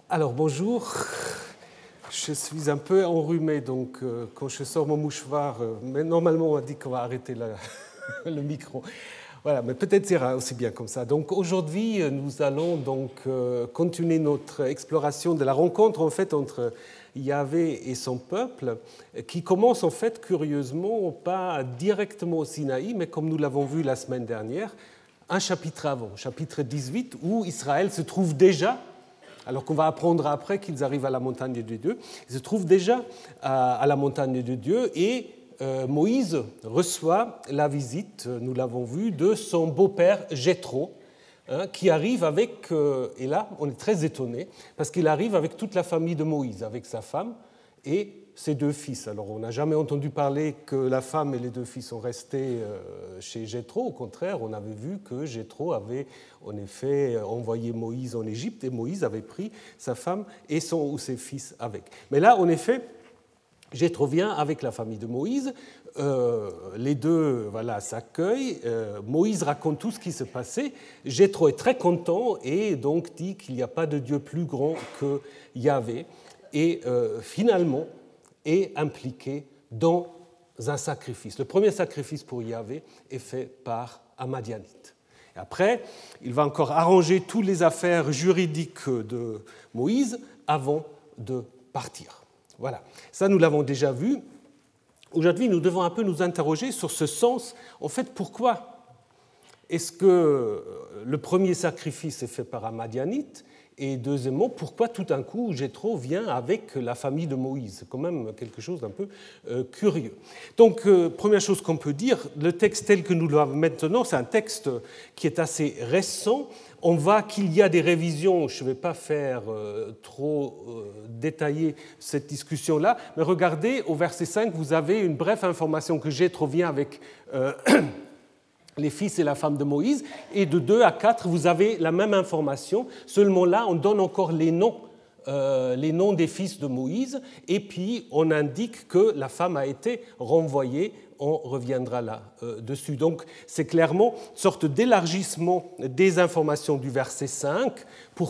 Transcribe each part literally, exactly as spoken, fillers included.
Alors bonjour, je suis un peu enrhumé, donc euh, quand je sors mon mouchoir, euh, mais normalement on a dit qu'on va arrêter la, le micro. Voilà, mais peut-être c'est aussi bien comme ça. Donc aujourd'hui, nous allons donc euh, continuer notre exploration de la rencontre en fait entre Yahvé et son peuple, qui commence en fait curieusement pas directement au Sinaï, mais comme nous l'avons vu la semaine dernière, un chapitre avant, chapitre dix-huit, où Israël se trouve déjà. Alors qu'on va apprendre après qu'ils arrivent à la montagne de Dieu. Ils se trouvent déjà à la montagne de Dieu et euh, Moïse reçoit la visite, nous l'avons vu, de son beau-père Jéthro, hein, qui arrive avec, euh, et là on est très étonnés, parce qu'il arrive avec toute la famille de Moïse, avec sa femme et ses deux fils. Alors on n'a jamais entendu parler que la femme et les deux fils sont restés chez Jéthro. Au contraire, on avait vu que Jéthro avait en effet envoyé Moïse en Égypte et Moïse avait pris sa femme et son ou ses fils avec. Mais là, en effet, Jéthro vient avec la famille de Moïse. Euh, les deux voilà, s'accueillent. Euh, Moïse raconte tout ce qui se passait. Jéthro est très content et donc dit qu'il n'y a pas de Dieu plus grand que Yahvé. Et euh, finalement, est impliqué dans un sacrifice. Le premier sacrifice pour Yahvé est fait par un Madianite. Et après, il va encore arranger toutes les affaires juridiques de Moïse avant de partir. Voilà, ça nous l'avons déjà vu. Aujourd'hui, nous devons un peu nous interroger sur ce sens. En fait, pourquoi est-ce que le premier sacrifice est fait par un Madianite ? Et deuxièmement, pourquoi tout d'un coup Jéthro vient avec la famille de Moïse ? C'est quand même quelque chose d'un peu euh, curieux. Donc, euh, première chose qu'on peut dire, le texte tel que nous l'avons maintenant, c'est un texte qui est assez récent. On voit qu'il y a des révisions, je ne vais pas faire euh, trop euh, détailler cette discussion-là, mais regardez, au verset cinq, vous avez une brève information que Jéthro vient avec... Euh, les fils et la femme de Moïse, et de deux à quatre, vous avez la même information, seulement là, on donne encore les noms, euh, les noms des fils de Moïse, et puis on indique que la femme a été renvoyée, on reviendra là-dessus. Euh, Donc c'est clairement une sorte d'élargissement des informations du verset cinq. Pourquoi ?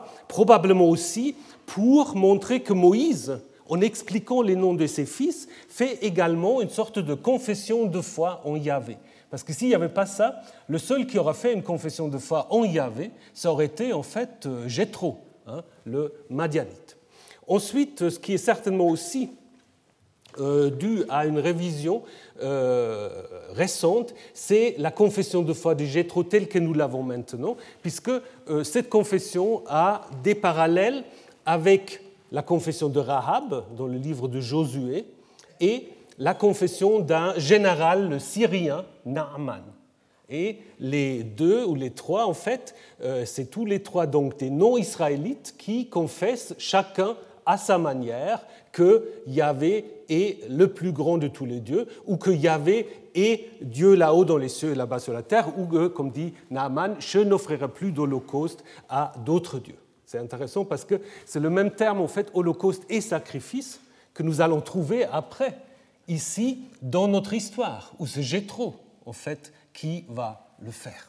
Probablement aussi pour montrer que Moïse, en expliquant les noms de ses fils, fait également une sorte de confession de foi en Yahvé. Parce que s'il n'y avait pas ça, le seul qui aurait fait une confession de foi en Yahvé, ça aurait été en fait Jéthro, hein, le Madianite. Ensuite, ce qui est certainement aussi euh, dû à une révision euh, récente, c'est la confession de foi de Jéthro telle que nous l'avons maintenant, puisque euh, cette confession a des parallèles avec la confession de Rahab dans le livre de Josué et la confession d'un général syrien, Naaman. Et les deux ou les trois, en fait, euh, c'est tous les trois donc des non-israélites qui confessent chacun à sa manière que Yahvé est le plus grand de tous les dieux, ou que Yahvé est Dieu là-haut dans les cieux et là-bas sur la terre, ou que, comme dit Naaman, je n'offrirai plus d'holocauste à d'autres dieux. C'est intéressant parce que c'est le même terme, en fait, holocauste et sacrifice, que nous allons trouver après ici, dans notre histoire, où c'est Jéthro, en fait, qui va le faire.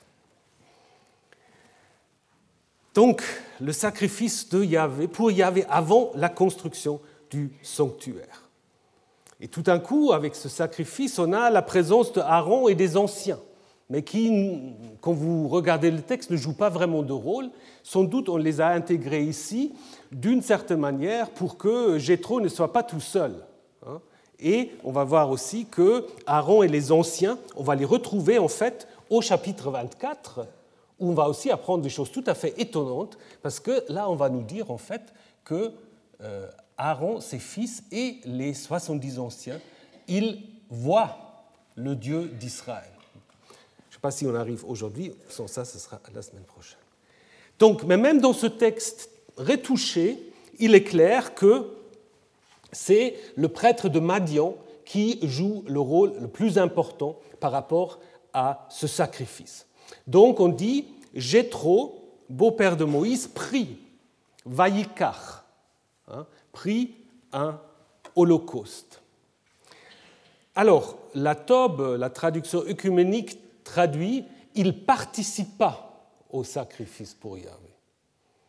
Donc, le sacrifice de Yahvé, pour Yahvé avant la construction du sanctuaire. Et tout d'un coup, avec ce sacrifice, on a la présence de Aaron et des anciens, mais qui, quand vous regardez le texte, ne jouent pas vraiment de rôle. Sans doute, on les a intégrés ici, d'une certaine manière, pour que Jéthro ne soit pas tout seul. Hein. Et on va voir aussi que Aaron et les anciens, on va les retrouver en fait au chapitre vingt-quatre, où on va aussi apprendre des choses tout à fait étonnantes, parce que là, on va nous dire en fait que euh, Aaron, ses fils et les soixante-dix anciens, ils voient le Dieu d'Israël. Je ne sais pas si on arrive aujourd'hui, sans ça, ce sera la semaine prochaine. Donc, mais même dans ce texte retouché, il est clair que c'est le prêtre de Madian qui joue le rôle le plus important par rapport à ce sacrifice. Donc on dit Jéthro, beau-père de Moïse, prit, Vayikach, hein, prit un holocauste. Alors, la Tob, la traduction œcuménique, traduit « il participa au sacrifice pour Yahvé ».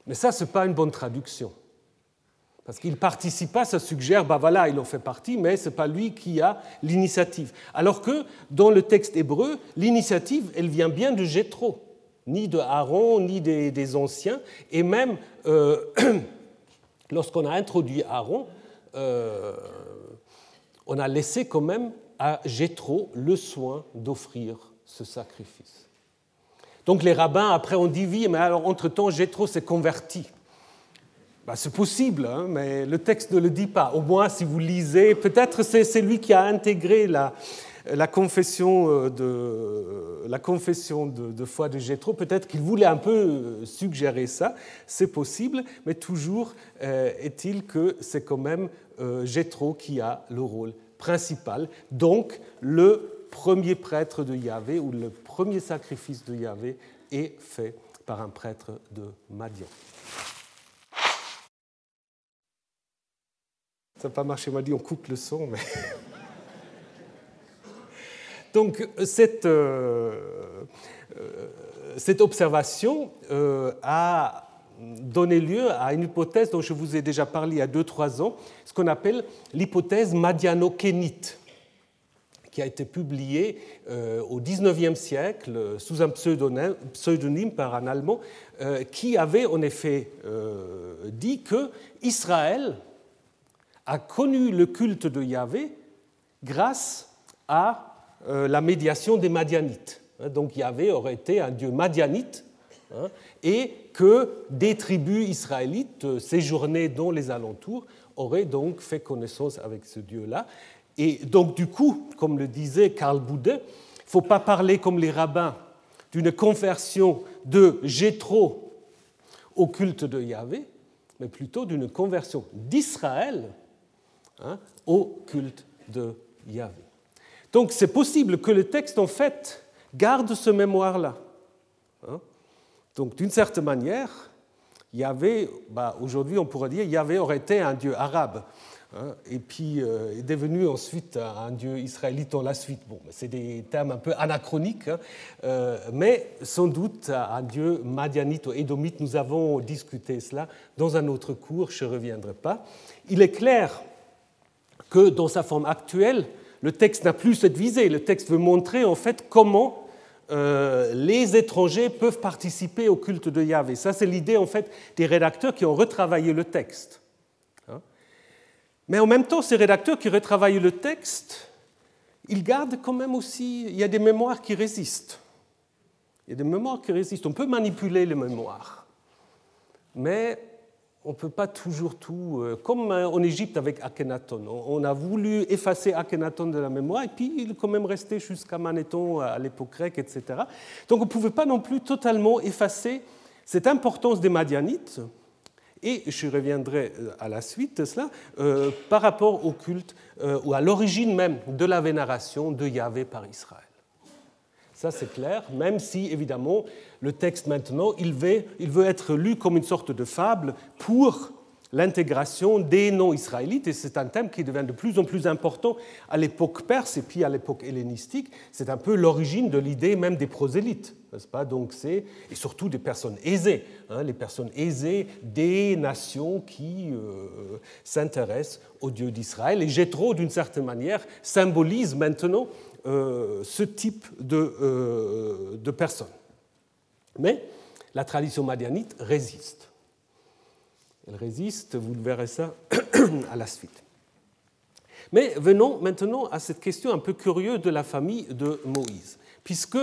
Mais ça, ce n'est pas une bonne traduction. Parce qu'il ne participe pas, ça suggère, ben voilà, il en fait partie, mais ce n'est pas lui qui a l'initiative. Alors que dans le texte hébreu, l'initiative, elle vient bien de Jéthro, ni de Aaron, ni des, des anciens. Et même, euh, lorsqu'on a introduit Aaron, euh, on a laissé quand même à Jéthro le soin d'offrir ce sacrifice. Donc les rabbins, après, ont dit, oui, mais alors, entre-temps, Jéthro s'est converti. Ben, c'est possible, hein, mais le texte ne le dit pas. Au moins, si vous lisez, peut-être c'est, c'est lui qui a intégré la, la confession, de, la confession de, de foi de Jéthro. Peut-être qu'il voulait un peu suggérer ça. C'est possible, mais toujours euh, est-il que c'est quand même euh, Jéthro qui a le rôle principal. Donc, le premier prêtre de Yahvé, ou le premier sacrifice de Yahvé, est fait par un prêtre de Madian. Ça n'a pas marché, on m'a dit on coupe le son. Mais... Donc cette, euh, euh, cette observation euh, a donné lieu à une hypothèse dont je vous ai déjà parlé il y a deux trois ans, ce qu'on appelle l'hypothèse madiano-kénite, qui a été publiée euh, au dix-neuvième siècle sous un pseudonyme, pseudonyme par un Allemand, euh, qui avait en effet euh, dit que Israël a connu le culte de Yahvé grâce à euh, la médiation des Madianites. Donc Yahvé aurait été un dieu madianite, hein, et que des tribus israélites séjournées dans les alentours auraient donc fait connaissance avec ce dieu-là. Et donc du coup, comme le disait Karl Boudet, il ne faut pas parler comme les rabbins d'une conversion de Jéthro au culte de Yahvé, mais plutôt d'une conversion d'Israël Hein, au culte de Yahvé. Donc c'est possible que le texte, en fait, garde ce mémoire-là. Hein. Donc d'une certaine manière, Yahvé, bah, aujourd'hui on pourrait dire Yahvé aurait été un dieu arabe, hein, et puis euh, est devenu ensuite un dieu israélite dans la suite. Bon, c'est des termes un peu anachroniques, hein, euh, mais sans doute un dieu madianite ou édomite. Nous avons discuté cela dans un autre cours, je ne reviendrai pas. Il est clair que dans sa forme actuelle, le texte n'a plus cette visée. Le texte veut montrer en fait comment euh, les étrangers peuvent participer au culte de Yahvé. Ça, c'est l'idée en fait des rédacteurs qui ont retravaillé le texte. Hein? Mais en même temps, ces rédacteurs qui retravaillent le texte, ils gardent quand même aussi, il y a des mémoires qui résistent. Il y a des mémoires qui résistent. On peut manipuler les mémoires, mais on ne peut pas toujours tout... Comme en Égypte avec Akhenaton. On a voulu effacer Akhenaton de la mémoire, et puis il est quand même resté jusqu'à Manéthon à l'époque grecque, et cetera. Donc on ne pouvait pas non plus totalement effacer cette importance des Madianites, et je reviendrai à la suite de cela, euh, par rapport au culte, euh, ou à l'origine même de la vénération de Yahvé par Israël. Ça, c'est clair, même si, évidemment, le texte, maintenant, il veut, il veut être lu comme une sorte de fable pour l'intégration des non-israélites, et c'est un thème qui devient de plus en plus important à l'époque perse et puis à l'époque hellénistique. C'est un peu l'origine de l'idée même des prosélytes, n'est-ce pas? Donc c'est, et surtout des personnes aisées, hein, les personnes aisées des nations qui euh, s'intéressent au Dieu d'Israël. Et Jéthro, d'une certaine manière, symbolise maintenant Euh, ce type de, euh, de personnes. Mais la tradition madianite résiste. Elle résiste, vous verrez ça à la suite. Mais venons maintenant à cette question un peu curieuse de la famille de Moïse, puisque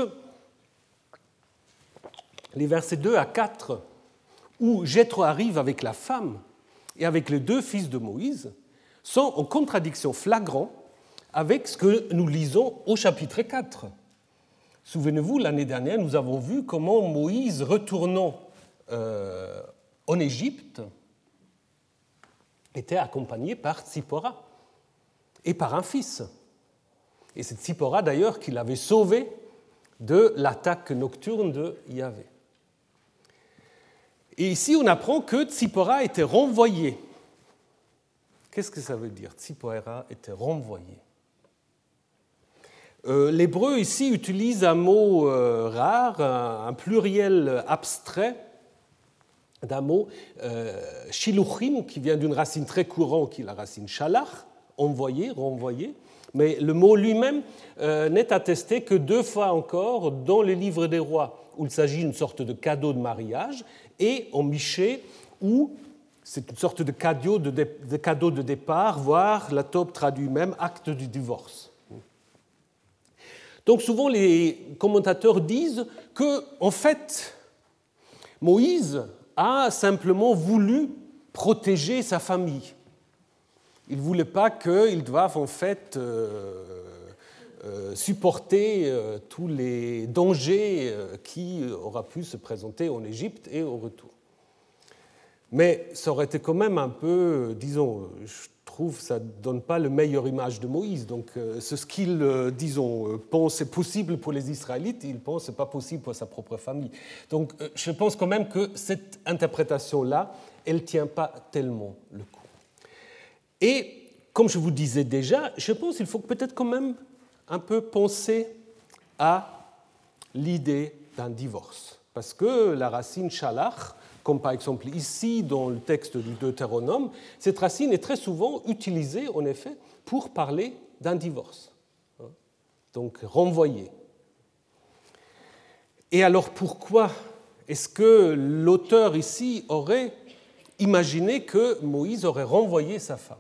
les versets deux à quatre, où Jéthro arrive avec la femme et avec les deux fils de Moïse, sont en contradiction flagrante avec ce que nous lisons au chapitre quatre. Souvenez-vous, l'année dernière, nous avons vu comment Moïse, retournant euh, en Égypte, était accompagné par Tsipora et par un fils. Et c'est Tsipora, d'ailleurs, qui l'avait sauvé de l'attaque nocturne de Yahvé. Et ici, on apprend que Tsipora était renvoyée. Qu'est-ce que ça veut dire, Tsipora était renvoyée? Euh, l'hébreu ici utilise un mot euh, rare, un, un pluriel abstrait d'un mot euh, shiluchim, qui vient d'une racine très courante, qui est la racine shalach, envoyer, renvoyer. Mais le mot lui-même euh, n'est attesté que deux fois encore dans les livres des rois, où il s'agit d'une sorte de cadeau de mariage, et en Michée, où c'est une sorte de cadeau de, dé, de cadeau de départ, voire la Tobe traduit même acte du divorce. Donc souvent les commentateurs disent que, en fait, Moïse a simplement voulu protéger sa famille. Il ne voulait pas qu'ils doivent en fait euh, euh, supporter euh, tous les dangers euh, qui auraient pu se présenter en Égypte et au retour. Mais ça aurait été quand même un peu, disons, je trouve que ça ne donne pas la meilleure image de Moïse. Donc euh, ce qu'il, euh, disons, pense est possible pour les Israélites, il pense que ce n'est pas possible pour sa propre famille. Donc euh, je pense quand même que cette interprétation-là, elle ne tient pas tellement le coup. Et comme je vous disais déjà, je pense qu'il faut peut-être quand même un peu penser à l'idée d'un divorce. Parce que la racine shalach, comme par exemple ici dans le texte du Deutéronome, cette racine est très souvent utilisée en effet pour parler d'un divorce. Donc renvoyer. Et alors pourquoi est-ce que l'auteur ici aurait imaginé que Moïse aurait renvoyé sa femme?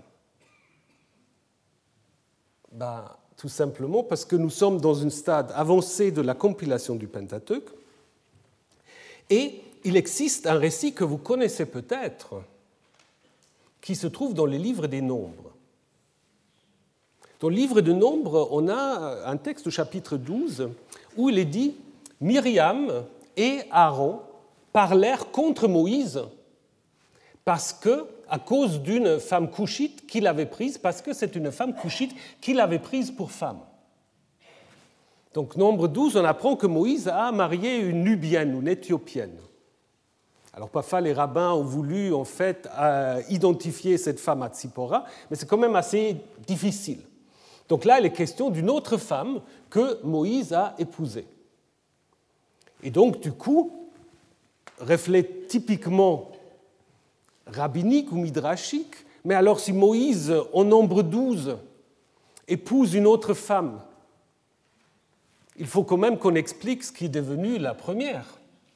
Ben, tout simplement parce que nous sommes dans un stade avancé de la compilation du Pentateuque et il existe un récit que vous connaissez peut-être qui se trouve dans les livres des Nombres. Dans le livre des Nombres, on a un texte au chapitre douze où il est dit « Myriam et Aaron parlèrent contre Moïse parce que, à cause d'une femme couchite qu'il avait prise, parce que c'est une femme couchite qu'il avait prise pour femme. » Donc, Nombre douze, on apprend que Moïse a marié une Nubienne ou une Éthiopienne. Alors, parfois, les rabbins ont voulu, en fait, euh, identifier cette femme à Tzipora, mais c'est quand même assez difficile. Donc là, il est question d'une autre femme que Moïse a épousée. Et donc, du coup, reflète typiquement rabbinique ou midrashique, mais alors si Moïse, en Nombre douze, épouse une autre femme, il faut quand même qu'on explique ce qui est devenu la première.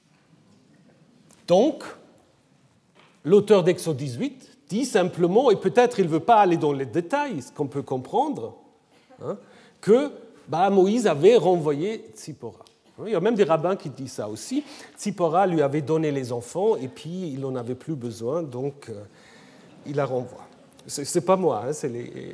Donc, l'auteur d'Exode dix-huit dit simplement, et peut-être il ne veut pas aller dans les détails, ce qu'on peut comprendre, hein, que bah, Moïse avait renvoyé Tzipora. Il y a même des rabbins qui disent ça aussi. Tzipora lui avait donné les enfants et puis il n'en avait plus besoin, donc euh, il la renvoie. Ce n'est pas moi, hein, c'est les...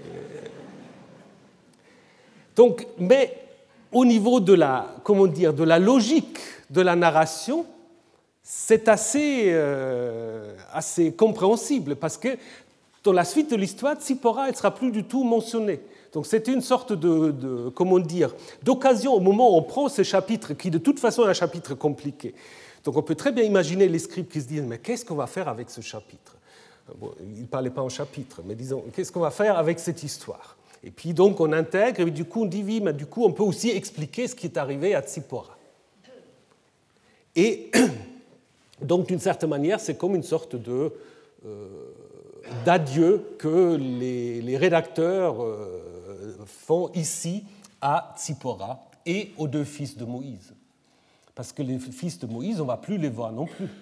Donc, mais au niveau de la, comment dire, de la logique de la narration, c'est assez, euh, assez compréhensible parce que dans la suite de l'histoire, Tzipora ne sera plus du tout mentionnée. Donc c'était une sorte de, de comment dire, d'occasion au moment où on prend ce chapitre, qui de toute façon est un chapitre compliqué. Donc on peut très bien imaginer les scribes qui se disent « mais qu'est-ce qu'on va faire avec ce chapitre ?» Bon, ils ne parlaient pas en chapitre, mais disons « qu'est-ce qu'on va faire avec cette histoire ?» Et puis donc on intègre, et du coup on dit « oui, mais du coup on peut aussi expliquer ce qui est arrivé à Tzipora. » Et donc d'une certaine manière, c'est comme une sorte de... Euh, d'adieu que les, les rédacteurs euh, font ici à Tzipora et aux deux fils de Moïse. Parce que les fils de Moïse, on ne va plus les voir non plus.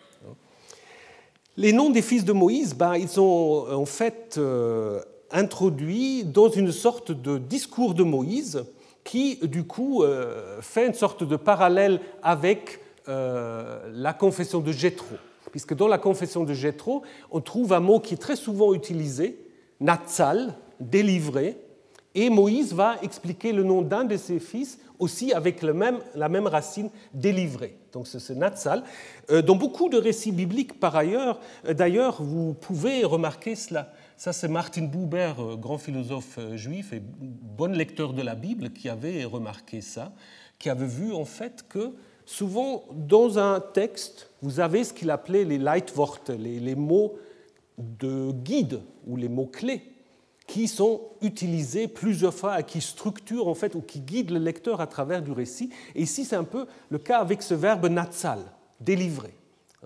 Les noms des fils de Moïse, ben, ils sont en fait euh, introduits dans une sorte de discours de Moïse qui, du coup, euh, fait une sorte de parallèle avec euh, la confession de Jéthro. Puisque dans la confession de Jéthro, on trouve un mot qui est très souvent utilisé, natsal, délivré, et Moïse va expliquer le nom d'un de ses fils aussi avec le même, la même racine, délivré. Donc c'est ce natsal. Dans beaucoup de récits bibliques, par ailleurs, d'ailleurs, vous pouvez remarquer cela. Ça, c'est Martin Buber, grand philosophe juif et bon lecteur de la Bible, qui avait remarqué ça, qui avait vu en fait que souvent, dans un texte, vous avez ce qu'il appelait les Leitworte, les, les mots de guide ou les mots-clés qui sont utilisés plusieurs fois et qui structurent en fait ou qui guident le lecteur à travers du récit. Et ici, c'est un peu le cas avec ce verbe natsal, délivrer.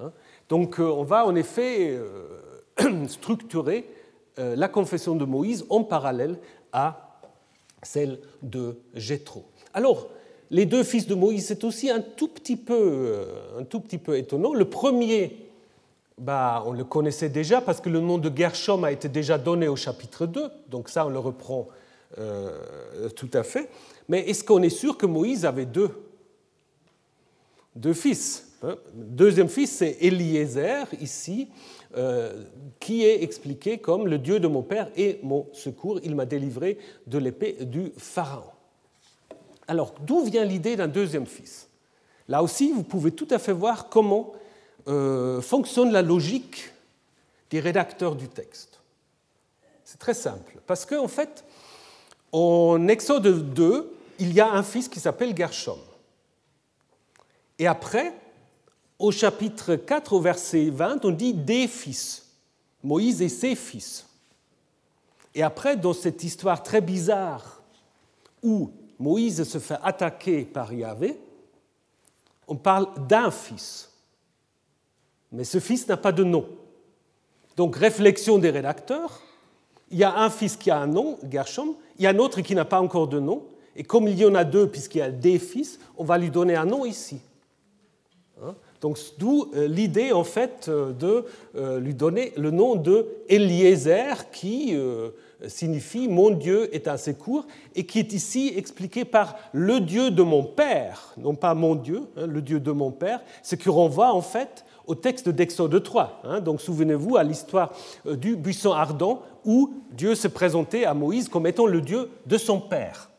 Donc on va en effet structurer la confession de Moïse en parallèle à celle de Jéthro. Alors, les deux fils de Moïse, c'est aussi un tout petit peu, un tout petit peu étonnant. Le premier, bah, on le connaissait déjà parce que le nom de Gershom a été déjà donné au chapitre deux, donc ça on le reprend euh, tout à fait. Mais est-ce qu'on est sûr que Moïse avait deux, deux fils? Le deuxième fils, c'est Eliezer, ici, euh, qui est expliqué comme « Le Dieu de mon père est mon secours, il m'a délivré de l'épée du Pharaon ». Alors, d'où vient l'idée d'un deuxième fils? Là aussi, vous pouvez tout à fait voir comment euh, fonctionne la logique des rédacteurs du texte. C'est très simple, parce qu'en fait, en Exode deux, il y a un fils qui s'appelle Gershom. Et après, au chapitre quatre, au verset vingt, on dit « des fils », Moïse et ses fils. Et après, dans cette histoire très bizarre où Moïse se fait attaquer par Yahvé, on parle d'un fils. Mais ce fils n'a pas de nom. Donc, réflexion des rédacteurs, il y a un fils qui a un nom, Gershom, il y a un autre qui n'a pas encore de nom, et comme il y en a deux, puisqu'il y a des fils, on va lui donner un nom ici. Donc, d'où l'idée, en fait, de lui donner le nom de Eliezer, qui signifie « Mon Dieu est un secours », et qui est ici expliqué par « le Dieu de mon Père », non pas « mon Dieu hein, », le Dieu de mon Père, ce qui renvoie, en fait, au texte d'Exode trois. Hein. Donc, souvenez-vous à l'histoire du buisson ardent, où Dieu se présentait à Moïse comme étant le Dieu de son Père.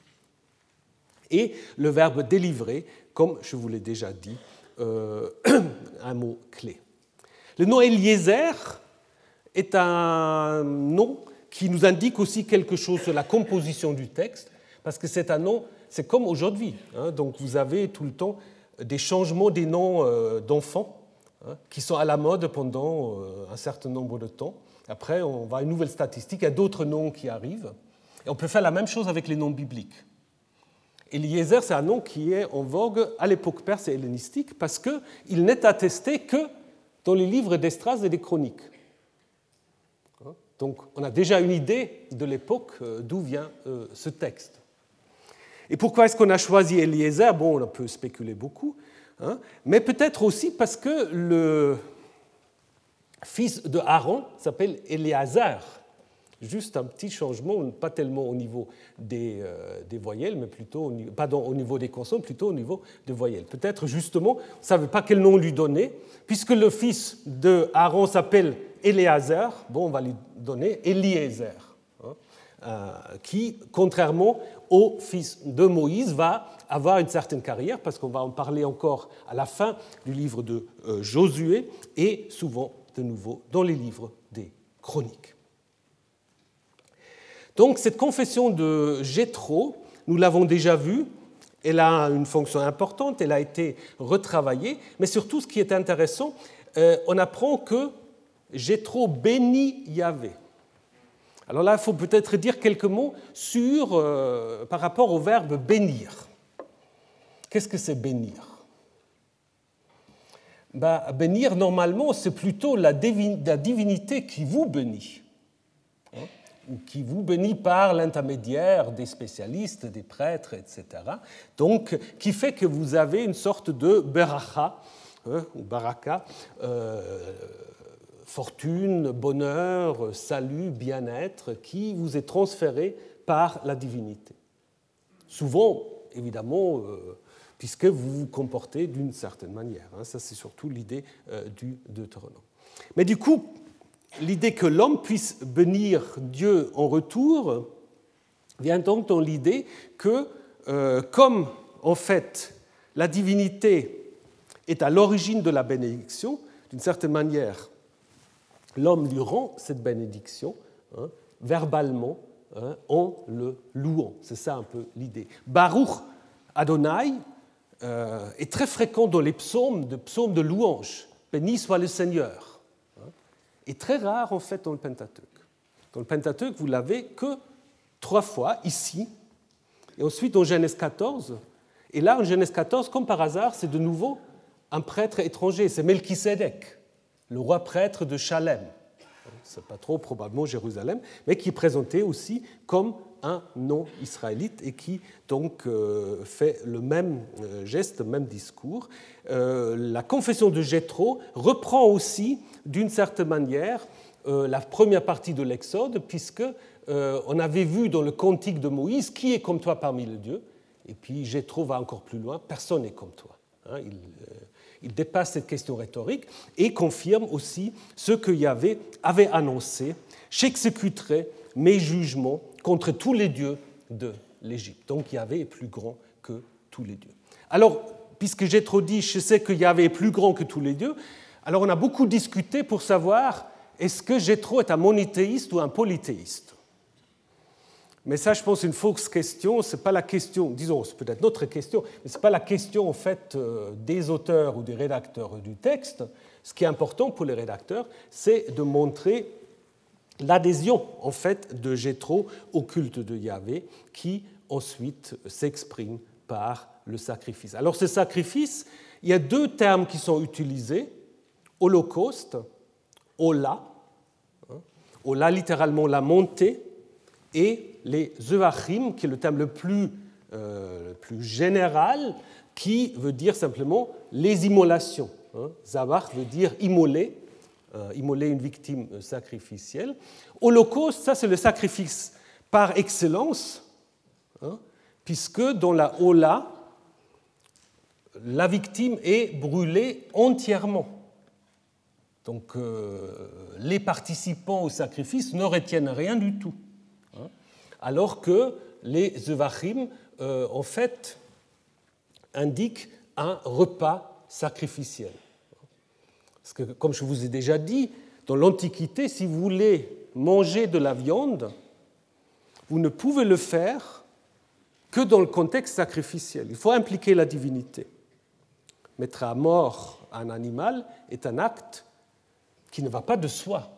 Et le verbe « délivrer », comme je vous l'ai déjà dit, Euh, un mot clé. Le nom Eliezer est un nom qui nous indique aussi quelque chose sur la composition du texte, parce que c'est un nom, c'est comme aujourd'hui. Hein, donc vous avez tout le temps des changements des noms euh, d'enfants hein, qui sont à la mode pendant euh, un certain nombre de temps. Après, on va à une nouvelle statistique, il y a d'autres noms qui arrivent. Et on peut faire la même chose avec les noms bibliques. Eliezer, c'est un nom qui est en vogue à l'époque perse et hellénistique parce qu'il n'est attesté que dans les livres d'Esdras et des Chroniques. Donc on a déjà une idée de l'époque d'où vient ce texte. Et pourquoi est-ce qu'on a choisi Eliezer? Bon, on peut spéculer beaucoup, hein, mais peut-être aussi parce que le fils de Aaron s'appelle Éléazar. Juste un petit changement, pas tellement au niveau des, euh, des voyelles, mais plutôt au, pardon, au niveau des consonnes, plutôt au niveau des voyelles. Peut-être justement, on ne savait pas quel nom lui donner, puisque le fils de Aaron s'appelle Éléazar, bon, on va lui donner Eliezer, hein, euh, qui, contrairement au fils de Moïse, va avoir une certaine carrière, parce qu'on va en parler encore à la fin du livre de euh, Josué, et souvent de nouveau dans les livres des Chroniques. Donc cette confession de Jéthro, nous l'avons déjà vue, elle a une fonction importante, elle a été retravaillée, mais surtout ce qui est intéressant, euh, on apprend que Jéthro bénit Yahvé. Alors là, il faut peut-être dire quelques mots sur, euh, par rapport au verbe bénir. Qu'est-ce que c'est bénir? Ben, bénir, normalement, c'est plutôt la, divin- la divinité qui vous bénit. Hein? Ou qui vous bénit par l'intermédiaire des spécialistes, des prêtres, et cetera. Donc, qui fait que vous avez une sorte de beracha, hein, ou baraka, euh, fortune, bonheur, salut, bien-être, qui vous est transféré par la divinité. Souvent, évidemment, euh, puisque vous vous comportez d'une certaine manière. Hein, ça, c'est surtout l'idée euh, du Deutéronome. Mais du coup, l'idée que l'homme puisse bénir Dieu en retour vient donc dans l'idée que, euh, comme en fait la divinité est à l'origine de la bénédiction, d'une certaine manière, l'homme lui rend cette bénédiction hein, verbalement hein, en le louant. C'est ça un peu l'idée. Baruch Adonai euh, est très fréquent dans les psaumes, de psaumes de louange. Béni soit le Seigneur. Est très rare en fait dans le Pentateuque. Dans le Pentateuque, vous l'avez que trois fois, ici, et ensuite en Genèse quatorze. Et là, en Genèse quatorze, comme par hasard, c'est de nouveau un prêtre étranger, c'est Melchisédek. le roi prêtre de Chalem. C'est pas trop probablement Jérusalem, mais qui est présenté aussi comme un non-israélite et qui donc euh, fait le même euh, geste, le même discours. Euh, la confession de Jéthro reprend aussi, d'une certaine manière, euh, la première partie de l'Exode, puisque euh, on avait vu dans le cantique de Moïse qui est comme toi parmi les dieux, et puis Jéthro va encore plus loin, personne n'est comme toi. Hein, il, euh, il dépasse cette question rhétorique et confirme aussi ce que Yahvé avait annoncé: j'exécuterai mes jugements contre tous les dieux de l'Égypte. Donc Yahvé est plus grand que tous les dieux. Alors, puisque Jéthro dit je sais que Yahvé est plus grand que tous les dieux, alors on a beaucoup discuté pour savoir est-ce que Jéthro est un monothéiste ou un polythéiste. Mais ça, je pense, c'est une fausse question. Ce n'est pas la question, disons, c'est peut-être notre question, mais ce n'est pas la question en fait des auteurs ou des rédacteurs du texte. Ce qui est important pour les rédacteurs, c'est de montrer l'adhésion en fait de Jéthro au culte de Yahvé, qui ensuite s'exprime par le sacrifice. Alors, ce sacrifice, il y a deux termes qui sont utilisés: holocauste, ola, hein, ola littéralement la montée, et les zevachim, qui est le terme le plus, euh, le plus général, qui veut dire simplement les immolations. Hein. Zavach veut dire immoler, euh, immoler une victime sacrificielle. Holocauste, ça c'est le sacrifice par excellence, hein, puisque dans la Ola, la victime est brûlée entièrement. Donc euh, les participants au sacrifice ne retiennent rien du tout. Alors que les zevachim, euh, en fait, indiquent un repas sacrificiel. Parce que, comme je vous ai déjà dit, dans l'Antiquité, si vous voulez manger de la viande, vous ne pouvez le faire que dans le contexte sacrificiel. Il faut impliquer la divinité. Mettre à mort un animal est un acte qui ne va pas de soi.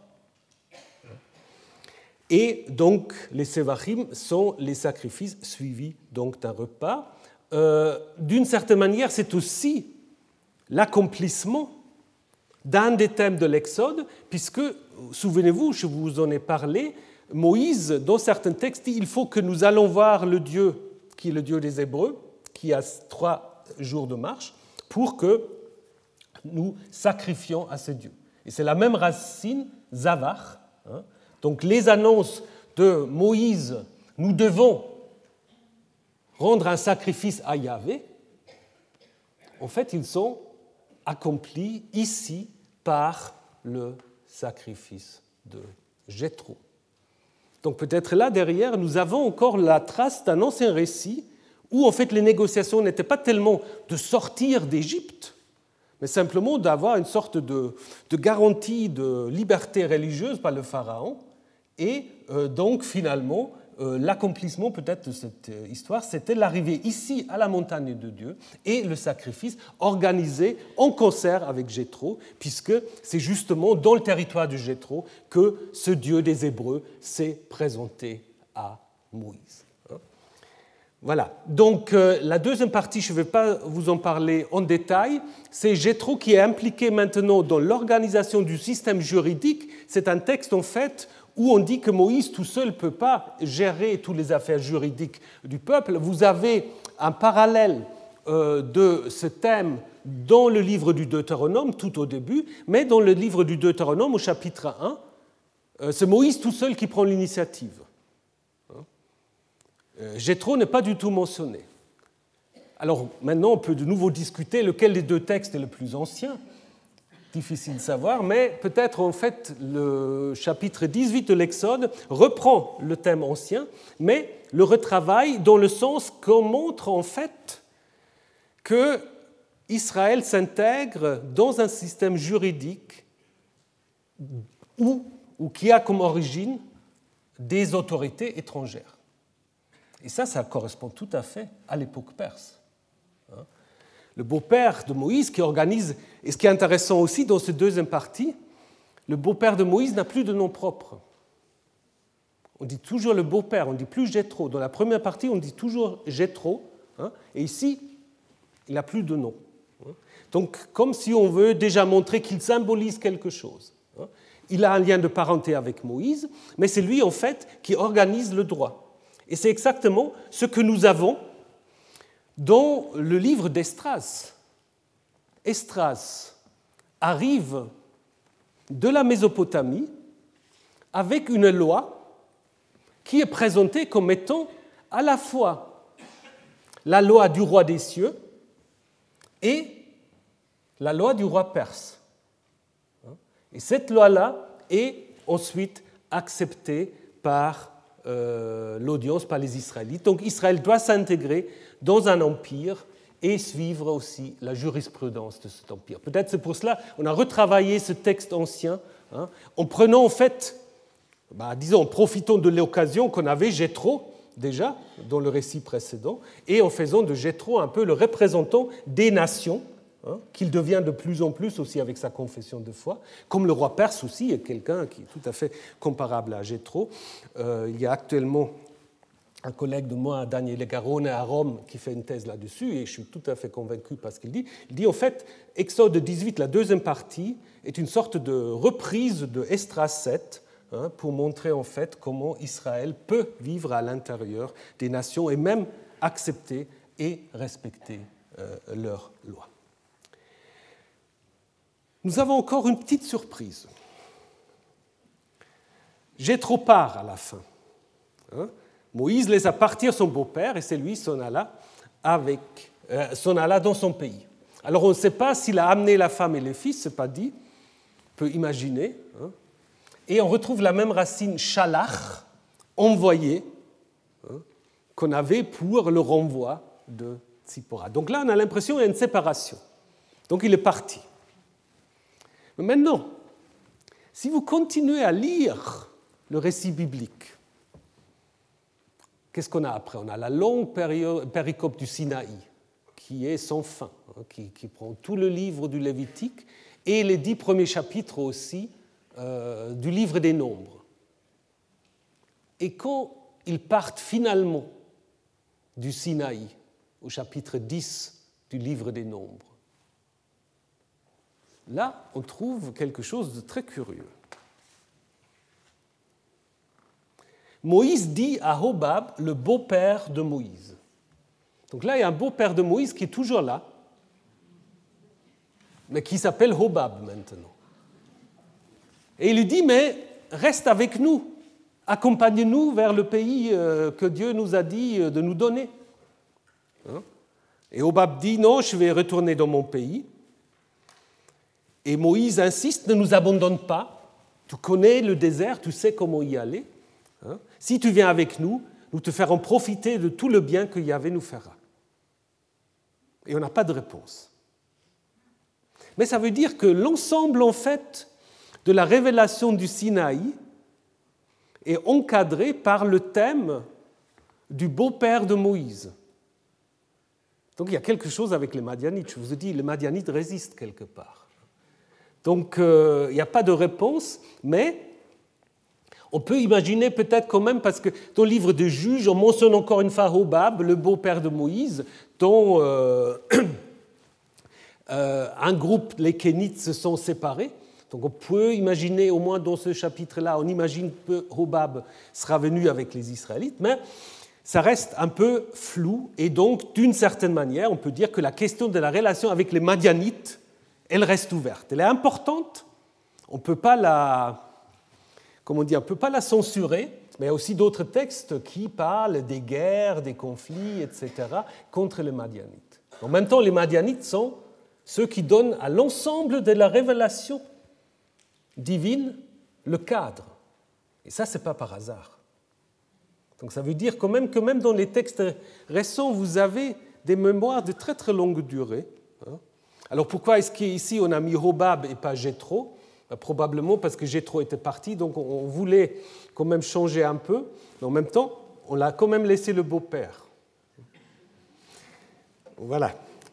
Et donc, les sévachim sont les sacrifices suivis donc d'un repas. Euh, d'une certaine manière, c'est aussi l'accomplissement d'un des thèmes de l'Exode, puisque, souvenez-vous, je vous en ai parlé, Moïse, dans certains textes, dit il faut que nous allons voir le Dieu qui est le Dieu des Hébreux, qui a trois jours de marche, pour que nous sacrifions à ce Dieu. Et c'est la même racine, zavach, hein. Donc les annonces de Moïse, nous devons rendre un sacrifice à Yahvé, en fait, ils sont accomplis ici par le sacrifice de Jéthro. Donc peut-être là, derrière, nous avons encore la trace d'un ancien récit où, en fait, les négociations n'étaient pas tellement de sortir d'Égypte, mais simplement d'avoir une sorte de, de garantie de liberté religieuse par le Pharaon. Et euh, donc, finalement, euh, l'accomplissement peut-être de cette euh, histoire, c'était l'arrivée ici à la montagne de Dieu et le sacrifice organisé en concert avec Jéthro, puisque c'est justement dans le territoire de Jéthro que ce Dieu des Hébreux s'est présenté à Moïse. Voilà. Donc, euh, la deuxième partie, je ne vais pas vous en parler en détail, c'est Jéthro qui est impliqué maintenant dans l'organisation du système juridique. C'est un texte, en fait, où on dit que Moïse tout seul ne peut pas gérer toutes les affaires juridiques du peuple. Vous avez un parallèle euh, de ce thème dans le livre du Deutéronome, tout au début, mais dans le livre du Deutéronome, au chapitre un, euh, c'est Moïse tout seul qui prend l'initiative. Jéthro n'est pas du tout mentionné. Alors maintenant, on peut de nouveau discuter lequel des deux textes est le plus ancien. Difficile de savoir, mais peut-être en fait le chapitre dix-huit de l'Exode reprend le thème ancien, mais le retravaille dans le sens qu'on montre en fait que Israël s'intègre dans un système juridique où, ou qui a comme origine des autorités étrangères. Et ça, ça correspond tout à fait à l'époque perse. Le beau-père de Moïse qui organise, et ce qui est intéressant aussi dans cette deuxième partie, le beau-père de Moïse n'a plus de nom propre. On dit toujours le beau-père, on ne dit plus Jéthro. Dans la première partie, on dit toujours Jéthro, hein, et ici, il n'a plus de nom. Donc, comme si on veut déjà montrer qu'il symbolise quelque chose. Il a un lien de parenté avec Moïse, mais c'est lui, en fait, qui organise le droit. Et c'est exactement ce que nous avons dans le livre d'Esdras. Esdras arrive de la Mésopotamie avec une loi qui est présentée comme étant à la fois la loi du roi des cieux et la loi du roi perse. Et cette loi-là est ensuite acceptée par euh, l'audience, par les Israélites. Donc Israël doit s'intégrer dans un empire et suivre aussi la jurisprudence de cet empire. Peut-être c'est pour cela qu'on a retravaillé ce texte ancien, hein, en prenant en fait, bah, disons, en profitant de l'occasion qu'on avait Jéthro déjà dans le récit précédent, et en faisant de Jéthro un peu le représentant des nations, hein, qu'il devient de plus en plus aussi avec sa confession de foi, comme le roi perse aussi est quelqu'un qui est tout à fait comparable à Jéthro. Euh, il y a actuellement un collègue de moi, Daniele Garone, à Rome, qui fait une thèse là-dessus, et je suis tout à fait convaincu par ce qu'il dit. Il dit en fait, Exode dix-huit, la deuxième partie, est une sorte de reprise de Esdras sept, hein, pour montrer en fait comment Israël peut vivre à l'intérieur des nations et même accepter et respecter euh, leurs lois. Nous avons encore une petite surprise. Jéthro part à la fin. Hein. Moïse laissa partir son beau-père et c'est lui s'en alla, avec, euh, s'en alla dans son pays. Alors on ne sait pas s'il a amené la femme et les fils, ce n'est pas dit, on peut imaginer. Hein. Et on retrouve la même racine shalach, envoyé, hein, qu'on avait pour le renvoi de Tzipora. Donc là on a l'impression qu'il y a une séparation. Donc il est parti. Mais maintenant, si vous continuez à lire le récit biblique, qu'est-ce qu'on a après? On a la longue péricope du Sinaï, qui est sans fin, hein, qui, qui prend tout le livre du Lévitique et les dix premiers chapitres aussi euh, du livre des Nombres. Et quand ils partent finalement du Sinaï au chapitre dix du livre des Nombres, là, on trouve quelque chose de très curieux. Moïse dit à Hobab, le beau-père de Moïse. Donc là, il y a un beau-père de Moïse qui est toujours là, mais qui s'appelle Hobab maintenant. Et il lui dit, mais reste avec nous, accompagne-nous vers le pays que Dieu nous a dit de nous donner. Et Hobab dit, non, je vais retourner dans mon pays. Et Moïse insiste, ne nous abandonne pas, tu connais le désert, tu sais comment y aller. Hein? Si tu viens avec nous, nous te ferons profiter de tout le bien que Yahvé nous fera. Et on n'a pas de réponse. Mais ça veut dire que l'ensemble, en fait, de la révélation du Sinaï est encadré par le thème du beau-père de Moïse. Donc il y a quelque chose avec les Madianites. Je vous ai dit, les Madianites résistent quelque part. Donc, euh, il n'y a pas de réponse, mais on peut imaginer peut-être quand même, parce que dans le livre de Juges, on mentionne encore une fois Hobab, le beau-père de Moïse, dont euh, euh, un groupe, les Kénites, se sont séparés. Donc on peut imaginer, au moins dans ce chapitre-là, on imagine que Hobab sera venu avec les Israélites, mais ça reste un peu flou, et donc, d'une certaine manière, on peut dire que la question de la relation avec les Madianites, elle reste ouverte. Elle est importante, on ne peut pas la, comment on dit, on peut pas la censurer, mais il y a aussi d'autres textes qui parlent des guerres, des conflits, et cetera, contre les Madianites. En même temps, les Madianites sont ceux qui donnent à l'ensemble de la révélation divine le cadre. Et ça, ce n'est pas par hasard. Donc ça veut dire quand même que même dans les textes récents, vous avez des mémoires de très très longue durée. Alors pourquoi est-ce qu'ici on a mis Hobab et pas Jéthro? Probablement parce que Jéthro était parti, donc on voulait quand même changer un peu, mais en même temps, on l'a quand même laissé le beau-père. Voilà.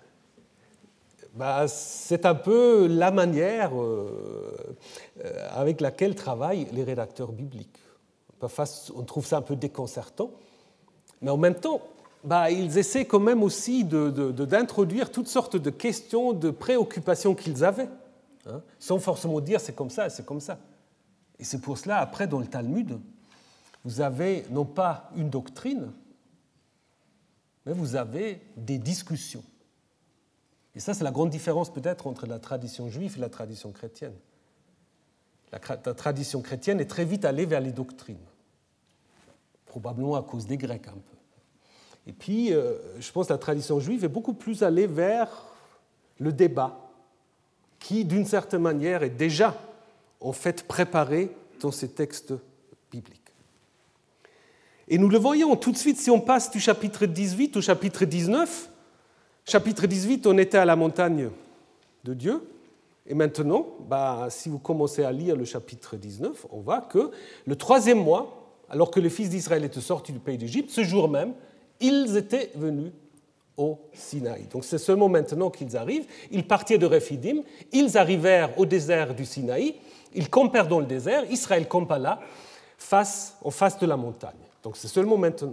Bah, c'est un peu la manière euh, avec laquelle travaillent les rédacteurs bibliques. Parfois, on trouve ça un peu déconcertant, mais en même temps, bah, ils essaient quand même aussi de, de, de, d'introduire toutes sortes de questions, de préoccupations qu'ils avaient, hein, sans forcément dire c'est comme ça, c'est comme ça. Et c'est pour cela, après, dans le Talmud, vous avez non pas une doctrine, mais vous avez des discussions. Et ça, c'est la grande différence peut-être entre la tradition juive et la tradition chrétienne. La, la tradition chrétienne est très vite allée vers les doctrines, probablement à cause des Grecs un peu. Et puis, euh, je pense que la tradition juive est beaucoup plus allée vers le débat, qui, d'une certaine manière, est déjà, en fait, préparé dans ces textes bibliques. Et nous le voyons tout de suite si on passe du chapitre dix-huit au chapitre dix-neuf. Chapitre dix-huit, on était à la montagne de Dieu. Et maintenant, bah, si vous commencez à lire le chapitre dix-neuf, on voit que le troisième mois, alors que les fils d'Israël étaient sortis du pays d'Égypte, ce jour même, ils étaient venus au Sinaï. Donc c'est seulement maintenant qu'ils arrivent. Ils partirent de Rephidim, ils arrivèrent au désert du Sinaï, ils campèrent dans le désert, Israël campa là, face, en face de la montagne. Donc c'est seulement maintenant.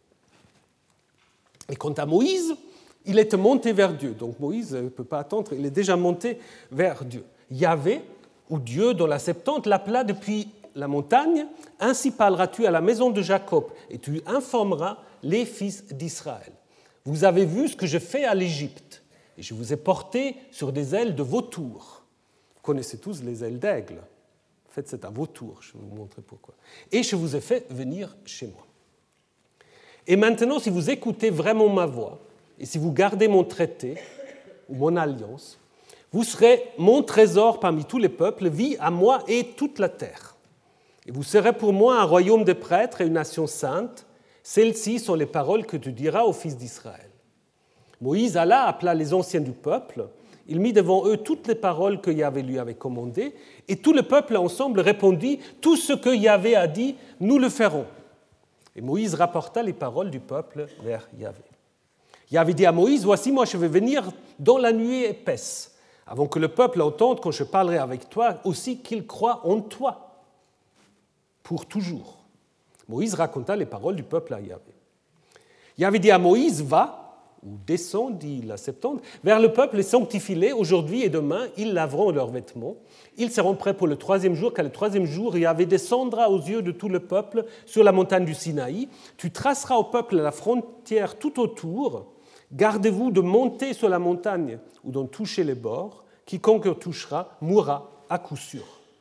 Et quant à Moïse, il était monté vers Dieu. Donc Moïse ne peut pas attendre, il est déjà monté vers Dieu. Yahvé, ou Dieu dans la Septante, l'appela depuis la montagne, ainsi parleras-tu à la maison de Jacob, et tu informeras les fils d'Israël. Vous avez vu ce que je fais à l'Égypte, et je vous ai porté sur des ailes de vautour. Vous connaissez tous les ailes d'aigle. En fait, c'est un vautour, je vais vous montrer pourquoi. Et je vous ai fait venir chez moi. Et maintenant, si vous écoutez vraiment ma voix, et si vous gardez mon traité, ou mon alliance, vous serez mon trésor parmi tous les peuples, vie à moi et toute la terre. Et vous serez pour moi un royaume de prêtres et une nation sainte. Celles-ci sont les paroles que tu diras aux fils d'Israël. Moïse alla, appela les anciens du peuple. Il mit devant eux toutes les paroles que Yahvé lui avait commandées. Et tout le peuple ensemble répondit, « Tout ce que Yahvé a dit, nous le ferons. » Et Moïse rapporta les paroles du peuple vers Yahvé. Yahvé dit à Moïse, « Voici, moi je vais venir dans la nuée épaisse, avant que le peuple entende quand je parlerai avec toi, aussi qu'il croit en toi. Pour toujours. » Moïse raconta les paroles du peuple à Yahvé. Yahvé dit à Moïse, va, ou descends, dit la Septante, vers le peuple et sanctifie-les. Aujourd'hui et demain, ils laveront leurs vêtements. Ils seront prêts pour le troisième jour, car le troisième jour, Yahvé descendra aux yeux de tout le peuple sur la montagne du Sinaï. Tu traceras au peuple la frontière tout autour. Gardez-vous de monter sur la montagne ou d'en toucher les bords. Quiconque touchera mourra à coup sûr.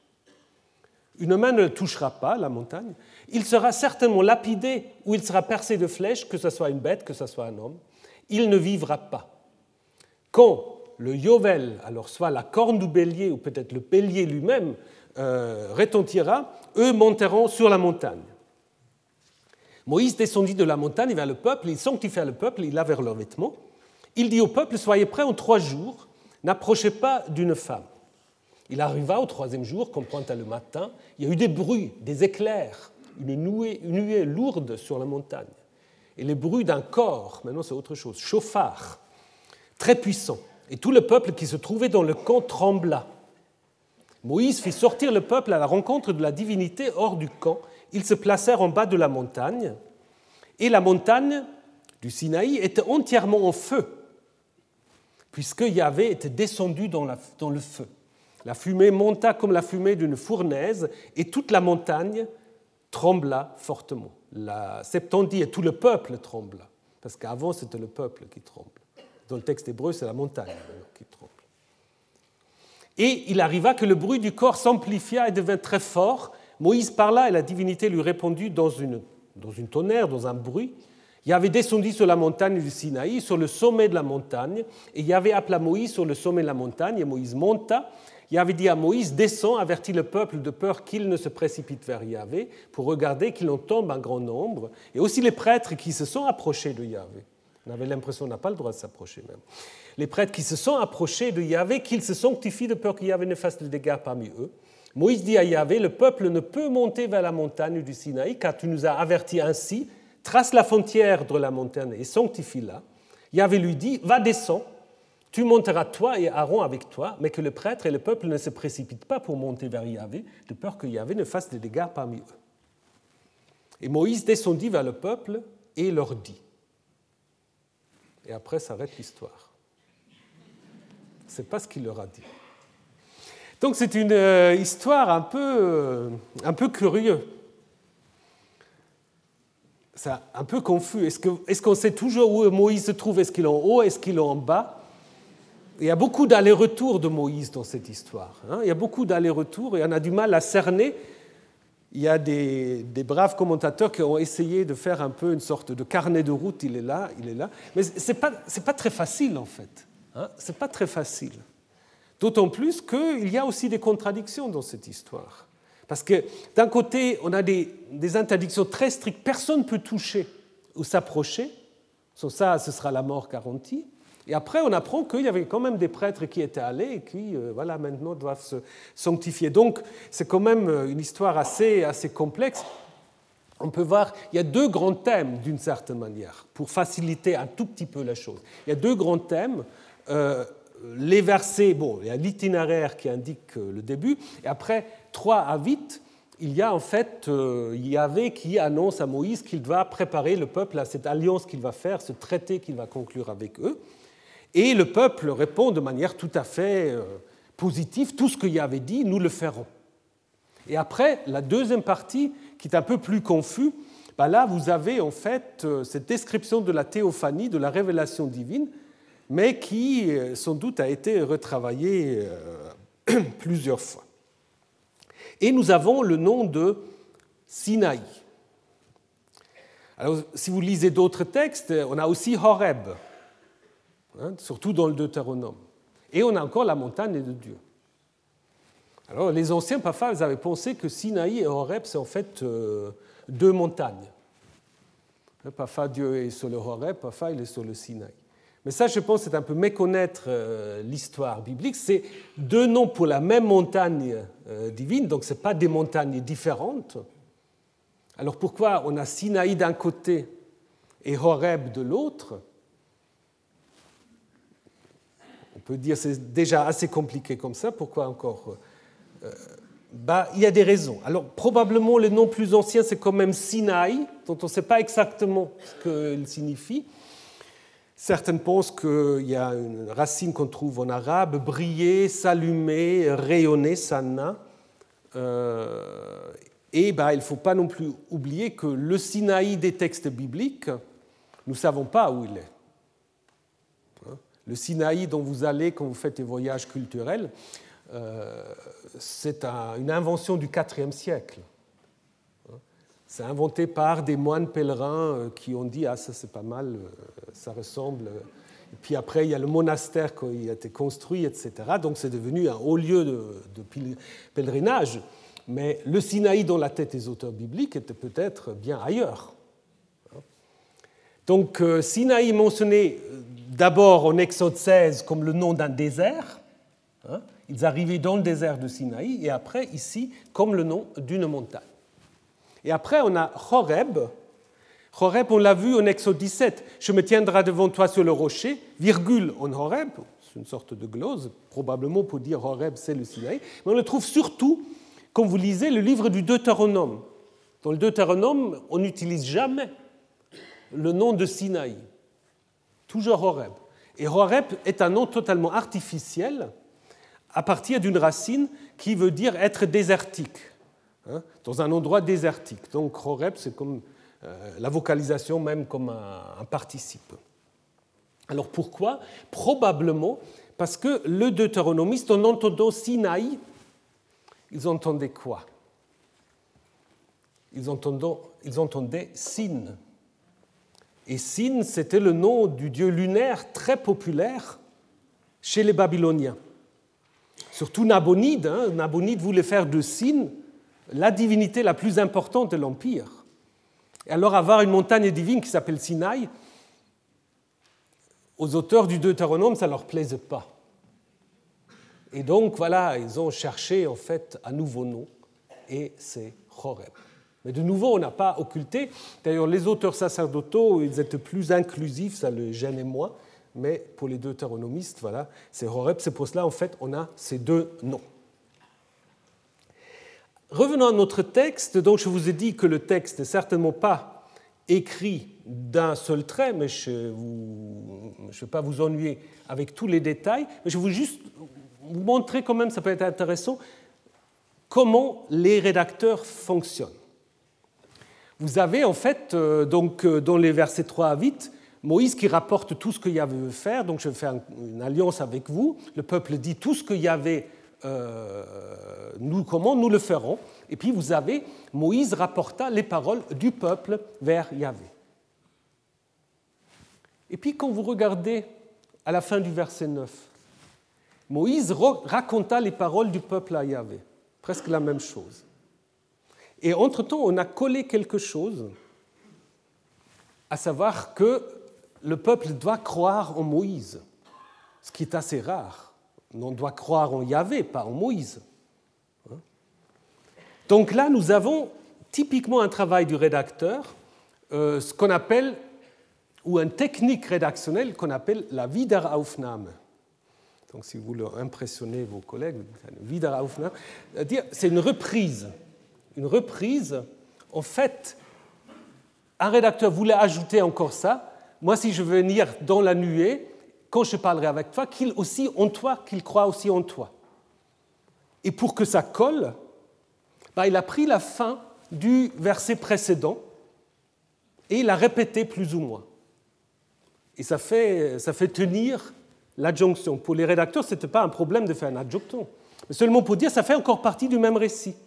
Une main ne touchera pas la montagne. Il sera certainement lapidé ou il sera percé de flèches, que ce soit une bête, que ce soit un homme. Il ne vivra pas. Quand le yovel, alors soit la corne du bélier ou peut-être le bélier lui-même, euh, retentira, eux monteront sur la montagne. Moïse descendit de la montagne vers le peuple, il sanctifia le peuple, il lavèrent leurs vêtements. Il dit au peuple, soyez prêts en trois jours, n'approchez pas d'une femme. Il arriva au troisième jour, comme pointa le matin, il y a eu des bruits, des éclairs, une nuée, une nuée lourde sur la montagne. Et les bruits d'un corps, maintenant c'est autre chose, chauffard, très puissant. Et tout le peuple qui se trouvait dans le camp trembla. Moïse fit sortir le peuple à la rencontre de la divinité hors du camp. Ils se placèrent en bas de la montagne, et la montagne du Sinaï était entièrement en feu, puisque Yahvé était descendu dans, la, dans le feu. La fumée monta comme la fumée d'une fournaise, et toute la montagne trembla fortement. La Septante dit, et tout le peuple trembla, parce qu'avant c'était le peuple qui tremble. Dans le texte hébreu, c'est la montagne qui tremble. Et il arriva que le bruit du corps s'amplifia et devint très fort. Moïse parla et la divinité lui répondit dans une, dans une tonnerre, dans un bruit. Yahvé descendit sur la montagne du Sinaï, sur le sommet de la montagne, et Yahvé appela Moïse sur le sommet de la montagne, et Moïse monta. Yahvé dit à Moïse, descends, avertis le peuple de peur qu'il ne se précipite vers Yahvé, pour regarder qu'il en tombe un grand nombre, et aussi les prêtres qui se sont approchés de Yahvé. On avait l'impression qu'on n'a pas le droit de s'approcher même. Les prêtres qui se sont approchés de Yahvé, qu'ils se sanctifient de peur que Yahvé ne fasse de dégâts parmi eux. Moïse dit à Yahvé, le peuple ne peut monter vers la montagne du Sinaï, car tu nous as avertis ainsi, trace la frontière de la montagne et sanctifie-la. Yahvé lui dit, va, descends, tu monteras toi et Aaron avec toi, mais que le prêtre et le peuple ne se précipitent pas pour monter vers Yahvé, de peur que Yahvé ne fasse de dégâts parmi eux. Et Moïse descendit vers le peuple et leur dit, et après s'arrête l'histoire. Ce n'est pas ce qu'il leur a dit. Donc c'est une euh, histoire un peu, euh, un peu curieuse. C'est un peu confus. Est-ce, que, est-ce qu'on sait toujours où Moïse se trouve? Est-ce qu'il est en haut? Est-ce qu'il est en bas? Il y a beaucoup d'allers-retours de Moïse dans cette histoire. Hein. Il y a beaucoup d'allers-retours et on a du mal à cerner. Il y a des, des braves commentateurs qui ont essayé de faire un peu une sorte de carnet de route. Il est là, il est là. Mais ce n'est pas, c'est pas très facile, en fait. Hein. Ce n'est pas très facile. D'autant plus qu'il y a aussi des contradictions dans cette histoire. Parce que d'un côté, on a des, des interdictions très strictes. Personne ne peut toucher ou s'approcher. Sans ça, ce sera la mort garantie. Et après, on apprend qu'il y avait quand même des prêtres qui étaient allés et qui, euh, voilà, maintenant doivent se sanctifier. Donc, c'est quand même une histoire assez, assez complexe. On peut voir, il y a deux grands thèmes, d'une certaine manière, pour faciliter un tout petit peu la chose. Il y a deux grands thèmes. Euh, les versets, bon, il y a l'itinéraire qui indique le début, et après, trois à huit, il y a en fait euh, Yahvé qui annonce à Moïse qu'il va préparer le peuple à cette alliance qu'il va faire, ce traité qu'il va conclure avec eux. Et le peuple répond de manière tout à fait euh, positive, tout ce que Yahvé dit, nous le ferons. Et après, la deuxième partie, qui est un peu plus confuse, ben là, vous avez en fait euh, cette description de la théophanie, de la révélation divine, mais qui, euh, sans doute, a été retravaillée euh, plusieurs fois. Et nous avons le nom de Sinaï. Alors, si vous lisez d'autres textes, on a aussi Horeb, hein, surtout dans le Deutéronome. Et on a encore la montagne de Dieu. Alors, les anciens, parfois, ils avaient pensé que Sinaï et Horeb, c'est en fait euh, deux montagnes. Parfois, Dieu est sur le Horeb, parfois, il est sur le Sinaï. Mais ça, je pense, c'est un peu méconnaître euh, l'histoire biblique. C'est deux noms pour la même montagne euh, divine, donc ce n'est pas des montagnes différentes. Alors pourquoi on a Sinaï d'un côté et Horeb de l'autre? On peut dire que c'est déjà assez compliqué comme ça. Pourquoi encore euh, bah, il y a des raisons. Alors probablement le nom plus ancien, c'est quand même Sinaï, dont on ne sait pas exactement ce qu'il signifie. Certains pensent qu'il y a une racine qu'on trouve en arabe, briller, s'allumer, rayonner, sanna. Euh, et ben, il ne faut pas non plus oublier que le Sinaï des textes bibliques, nous ne savons pas où il est. Le Sinaï dont vous allez quand vous faites des voyages culturels, euh, c'est un, une invention du quatrième siècle. C'est inventé par des moines pèlerins qui ont dit « Ah, ça c'est pas mal, ça ressemble ». Et puis après, il y a le monastère qui a été construit, et cetera. Donc c'est devenu un haut lieu de, de pèlerinage. Mais le Sinaï dans la tête des auteurs bibliques était peut-être bien ailleurs. Donc Sinaï est mentionné d'abord en Exode seize comme le nom d'un désert. Ils arrivaient dans le désert de Sinaï, et après, ici, comme le nom d'une montagne. Et après, on a Horeb. Horeb, on l'a vu en Exode dix-sept. Je me tiendrai devant toi sur le rocher, virgule en Horeb. C'est une sorte de glose, probablement pour dire Horeb, c'est le Sinaï. Mais on le trouve surtout, quand vous lisez le livre du Deutéronome. Dans le Deutéronome, on n'utilise jamais le nom de Sinaï. Toujours Horeb. Et Horeb est un nom totalement artificiel à partir d'une racine qui veut dire être désertique. Dans un endroit désertique. Donc Horeb, c'est comme euh, la vocalisation même comme un, un participe. Alors pourquoi? Probablement parce que le deutéronomiste, en entendant Sinaï, ils entendaient quoi? Ils entendaient, ils entendaient Sin. Et Sin, c'était le nom du dieu lunaire très populaire chez les Babyloniens. Surtout Nabonide. Hein, Nabonide voulait faire de Sin la divinité la plus importante de l'Empire. Et alors avoir une montagne divine qui s'appelle Sinaï, aux auteurs du Deutéronome, ça ne leur plaisait pas. Et donc, voilà, ils ont cherché en fait un nouveau nom, et c'est Horeb. Mais de nouveau, on n'a pas occulté. D'ailleurs, les auteurs sacerdotaux, ils étaient plus inclusifs, ça le gênait moins, mais pour les deutéronomistes, voilà, c'est Horeb. C'est pour cela, en fait, on a ces deux noms. Revenons à notre texte. Donc, je vous ai dit que le texte n'est certainement pas écrit d'un seul trait, mais je ne vais pas vous ennuyer avec tous les détails, mais je vais juste vous montrer quand même, ça peut être intéressant, comment les rédacteurs fonctionnent. Vous avez en fait, euh, donc, dans les versets trois à huit, Moïse qui rapporte tout ce que Yahvé veut faire, donc je vais faire une alliance avec vous, le peuple dit tout ce que Yahvé euh, nous commande, nous le ferons, et puis vous avez Moïse rapporta les paroles du peuple vers Yahvé. Et puis quand vous regardez à la fin du verset neuf, Moïse raconta les paroles du peuple à Yahvé, presque la même chose. Et entre-temps, on a collé quelque chose, à savoir que le peuple doit croire en Moïse, ce qui est assez rare. On doit croire en Yahvé, pas en Moïse. Donc là, nous avons typiquement un travail du rédacteur, euh, ce qu'on appelle, ou une technique rédactionnelle qu'on appelle la Wiederaufnahme. Donc si vous voulez impressionner vos collègues, Wiederaufnahme, c'est une reprise. Une reprise, en fait, un rédacteur voulait ajouter encore ça. Moi, si je veux venir dans la nuée, quand je parlerai avec toi, qu'il aussi en toi, qu'il croit aussi en toi. Et pour que ça colle, bah, il a pris la fin du verset précédent et il l'a répété plus ou moins. Et ça fait, ça fait tenir l'adjonction. Pour les rédacteurs, ce n'était pas un problème de faire un adjoncton, mais seulement pour dire que ça fait encore partie du même récit.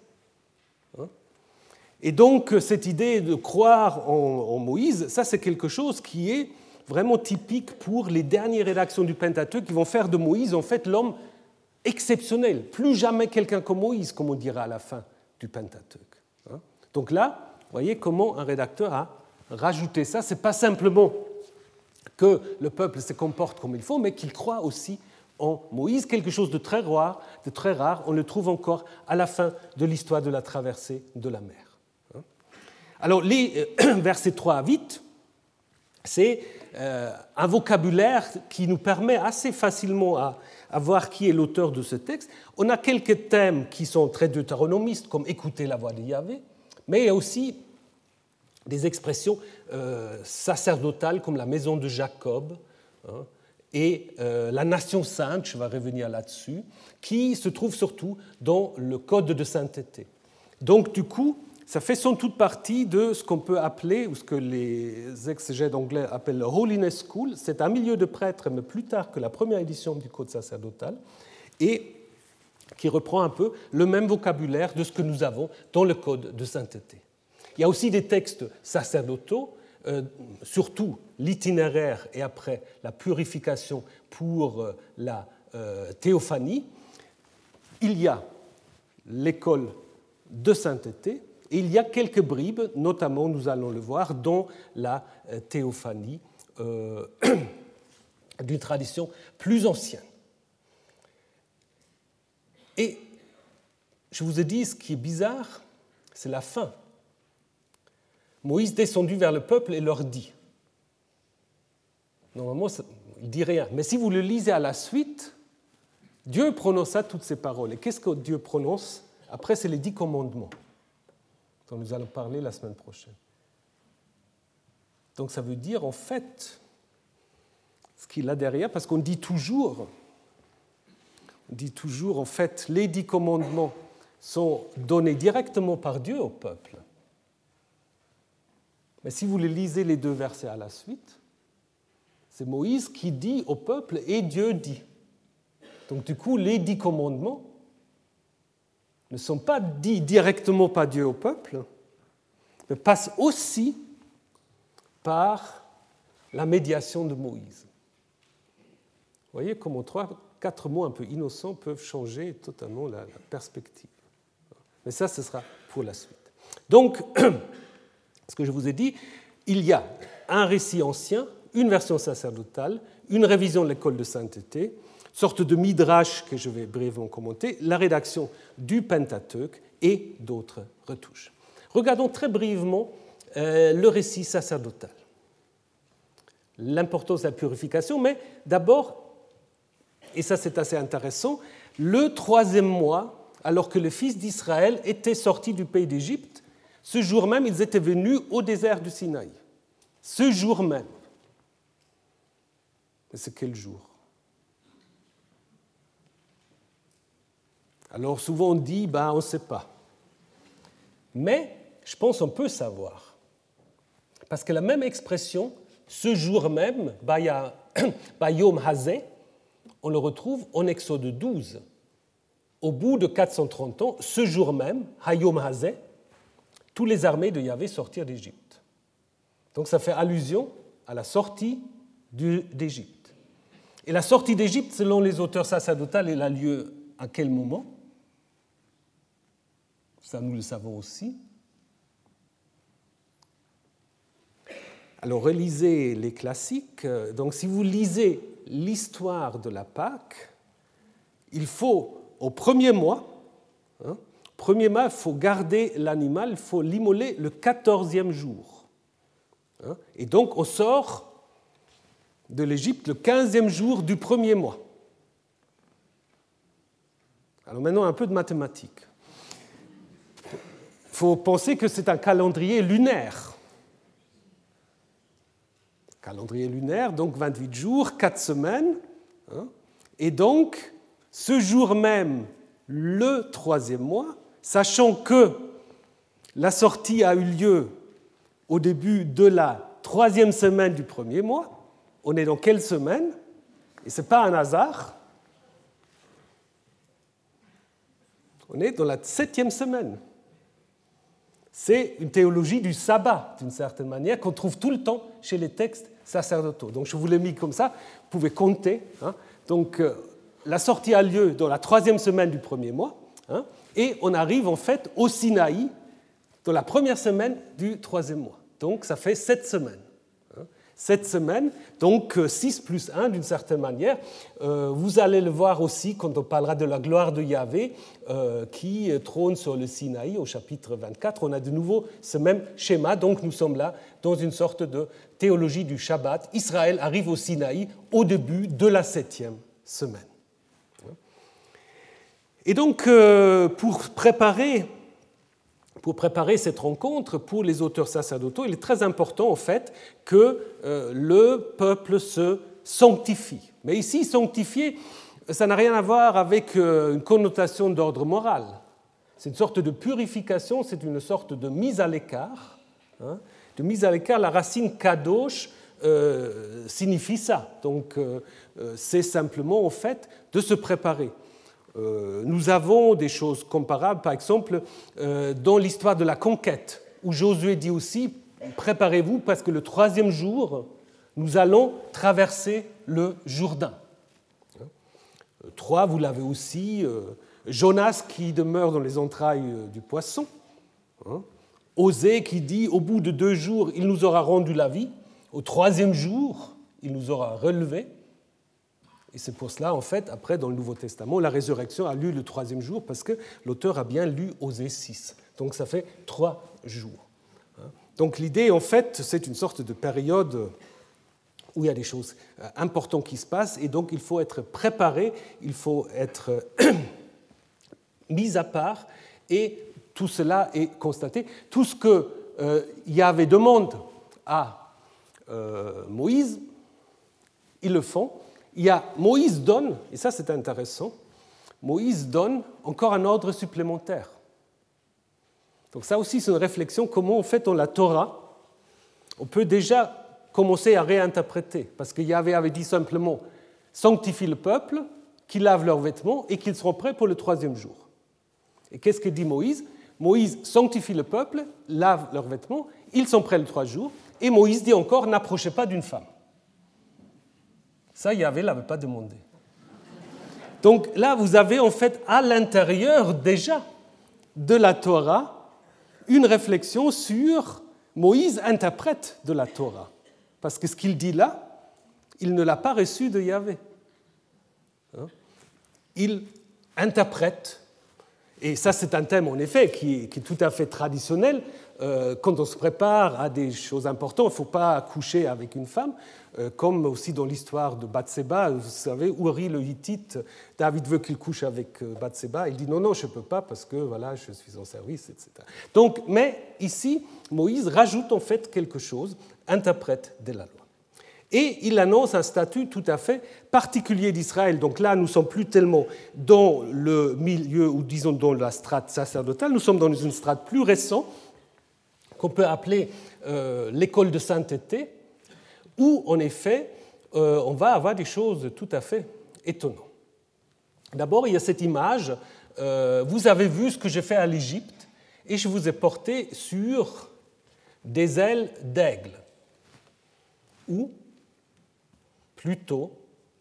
Et donc, cette idée de croire en, en Moïse, ça c'est quelque chose qui est vraiment typique pour les dernières rédactions du Pentateuque qui vont faire de Moïse, en fait, l'homme exceptionnel. Plus jamais quelqu'un comme Moïse, comme on dira à la fin du Pentateuque. Donc là, vous voyez comment un rédacteur a rajouté ça. Ce n'est pas simplement que le peuple se comporte comme il faut, mais qu'il croit aussi en Moïse, quelque chose de très rare, de très rare. On le trouve encore à la fin de l'histoire de la traversée de la mer. Alors, les versets trois à huit, c'est euh, un vocabulaire qui nous permet assez facilement à, à voir qui est l'auteur de ce texte. On a quelques thèmes qui sont très deutéronomistes, comme « écouter la voix de Yahvé », mais il y a aussi des expressions euh, sacerdotales comme la maison de Jacob hein, et euh, la nation sainte, je vais revenir là-dessus, qui se trouvent surtout dans le code de sainteté. Donc, du coup, ça fait sans toute partie de ce qu'on peut appeler, ou ce que les exégètes anglais appellent le Holiness School. C'est un milieu de prêtres, mais plus tard que la première édition du Code sacerdotal, et qui reprend un peu le même vocabulaire de ce que nous avons dans le Code de sainteté. Il y a aussi des textes sacerdotaux, euh, surtout l'itinéraire et après la purification pour euh, la euh, théophanie. Il y a l'école de sainteté, et il y a quelques bribes, notamment, nous allons le voir, dans la théophanie euh, d'une tradition plus ancienne. Et je vous ai dit, ce qui est bizarre, c'est la fin. Moïse descendu vers le peuple et leur dit. Normalement, il ne dit rien. Mais si vous le lisez à la suite, Dieu prononça toutes ces paroles. Et qu'est-ce que Dieu prononce? Après, c'est les dix commandements, dont nous allons parler la semaine prochaine. Donc ça veut dire, en fait, ce qu'il a derrière, parce qu'on dit toujours, on dit toujours, en fait, les dix commandements sont donnés directement par Dieu au peuple. Mais si vous les lisez les deux versets à la suite, c'est Moïse qui dit au peuple et Dieu dit. Donc du coup, les dix commandements ne sont pas dits directement par Dieu au peuple, mais passent aussi par la médiation de Moïse. Vous voyez comment trois, quatre mots un peu innocents peuvent changer totalement la, la perspective. Mais ça, ce sera pour la suite. Donc, ce que je vous ai dit, il y a un récit ancien, une version sacerdotale, une révision de l'école de sainteté, sorte de midrash que je vais brièvement commenter, la rédaction du Pentateuque et d'autres retouches. Regardons très brièvement euh, le récit sacerdotal. L'importance de la purification, mais d'abord, et ça c'est assez intéressant, le troisième mois, alors que les fils d'Israël étaient sortis du pays d'Égypte, ce jour même ils étaient venus au désert du Sinaï. ce jour même. Mais c'est quel jour? Alors souvent on dit, ben, on ne sait pas. Mais je pense qu'on peut savoir. Parce que la même expression, ce jour même, Bayom Hazeh, on le retrouve en Exode douze. Au bout de quatre cent trente ans, ce jour même, Hayom Hazeh, tous les armées de Yahvé sortirent d'Égypte. Donc ça fait allusion à la sortie d'Égypte. Et la sortie d'Égypte, selon les auteurs sacerdotaux, elle a lieu à quel moment? Ça, nous le savons aussi. Alors, relisez les classiques. Donc, si vous lisez l'histoire de la Pâque, il faut, au premier mois, hein, premier mois, il faut garder l'animal, il faut l'immoler le quatorzième jour. Hein, et donc, on sort de l'Égypte le quinzième jour du premier mois. Alors maintenant, un peu de mathématiques. Il faut penser que c'est un calendrier lunaire. Calendrier lunaire, donc vingt-huit jours, quatre semaines. Hein, et donc, ce jour même, le troisième mois, sachant que la sortie a eu lieu au début de la troisième semaine du premier mois, on est dans quelle semaine? Et ce n'est pas un hasard. On est dans la septième semaine. C'est une théologie du sabbat, d'une certaine manière, qu'on trouve tout le temps chez les textes sacerdotaux. Donc je vous l'ai mis comme ça, vous pouvez compter. Hein. Donc euh, la sortie a lieu dans la troisième semaine du premier mois, hein, et on arrive en fait au Sinaï dans la première semaine du troisième mois. Donc ça fait sept semaines. Cette semaine, donc six plus un d'une certaine manière. Euh, vous allez le voir aussi quand on parlera de la gloire de Yahvé euh, qui trône sur le Sinaï au chapitre vingt-quatre. On a de nouveau ce même schéma, donc nous sommes là dans une sorte de théologie du Shabbat. Israël arrive au Sinaï au début de la septième semaine. Et donc euh, pour préparer... Pour préparer cette rencontre, pour les auteurs sacerdotaux, il est très important en fait que euh, le peuple se sanctifie. Mais ici, sanctifier, ça n'a rien à voir avec euh, une connotation d'ordre moral. C'est une sorte de purification, c'est une sorte de mise à l'écart. Hein, de mise à l'écart, la racine kadosh euh, signifie ça. Donc, euh, c'est simplement en fait de se préparer. Euh, nous avons des choses comparables, par exemple, euh, dans l'histoire de la conquête, où Josué dit aussi « Préparez-vous parce que le troisième jour, nous allons traverser le Jourdain. » Trois, vous l'avez aussi, euh, Jonas qui demeure dans les entrailles du poisson, hein. Osée qui dit « Au bout de deux jours, il nous aura rendu la vie. Au troisième jour, il nous aura relevés. » Et c'est pour cela, en fait, après, dans le Nouveau Testament, la résurrection a lieu le troisième jour parce que l'auteur a bien lu Osée six. Donc ça fait trois jours. Donc l'idée, en fait, c'est une sorte de période où il y a des choses importantes qui se passent et donc il faut être préparé, il faut être mis à part et tout cela est constaté. Tout ce que euh, Yahvé demande à euh, Moïse, ils le font. Il y a Moïse donne, et ça c'est intéressant, Moïse donne encore un ordre supplémentaire. Donc ça aussi c'est une réflexion, comment en fait on la Torah, on peut déjà commencer à réinterpréter, parce que Yahvé avait dit simplement sanctifie le peuple, qu'ils lavent leurs vêtements et qu'ils seront prêts pour le troisième jour. Et qu'est-ce que dit Moïse? Moïse sanctifie le peuple, lave leurs vêtements, ils sont prêts le troisième jour, et Moïse dit encore n'approchez pas d'une femme. Ça, Yahvé ne l'avait pas demandé. Donc là, vous avez en fait à l'intérieur déjà de la Torah une réflexion sur Moïse interprète de la Torah. Parce que ce qu'il dit là, il ne l'a pas reçu de Yahvé. Il interprète. Et ça, c'est un thème, en effet, qui est, qui est tout à fait traditionnel. Euh, quand on se prépare à des choses importantes, il ne faut pas coucher avec une femme, euh, comme aussi dans l'histoire de Bathséba. Vous savez, Uri le Hittite, David veut qu'il couche avec Bathséba. Il dit non, non, je ne peux pas parce que voilà, je suis en service, et cetera. Donc, mais ici, Moïse rajoute en fait quelque chose interprète de la loi. Et il annonce un statut tout à fait particulier d'Israël. Donc là, nous ne sommes plus tellement dans le milieu, ou disons dans la strate sacerdotale, nous sommes dans une strate plus récente, qu'on peut appeler euh, l'école de sainteté, où, en effet, euh, on va avoir des choses tout à fait étonnantes. D'abord, il y a cette image, euh, vous avez vu ce que j'ai fait à l'Égypte, et je vous ai porté sur des ailes d'aigle, ou plutôt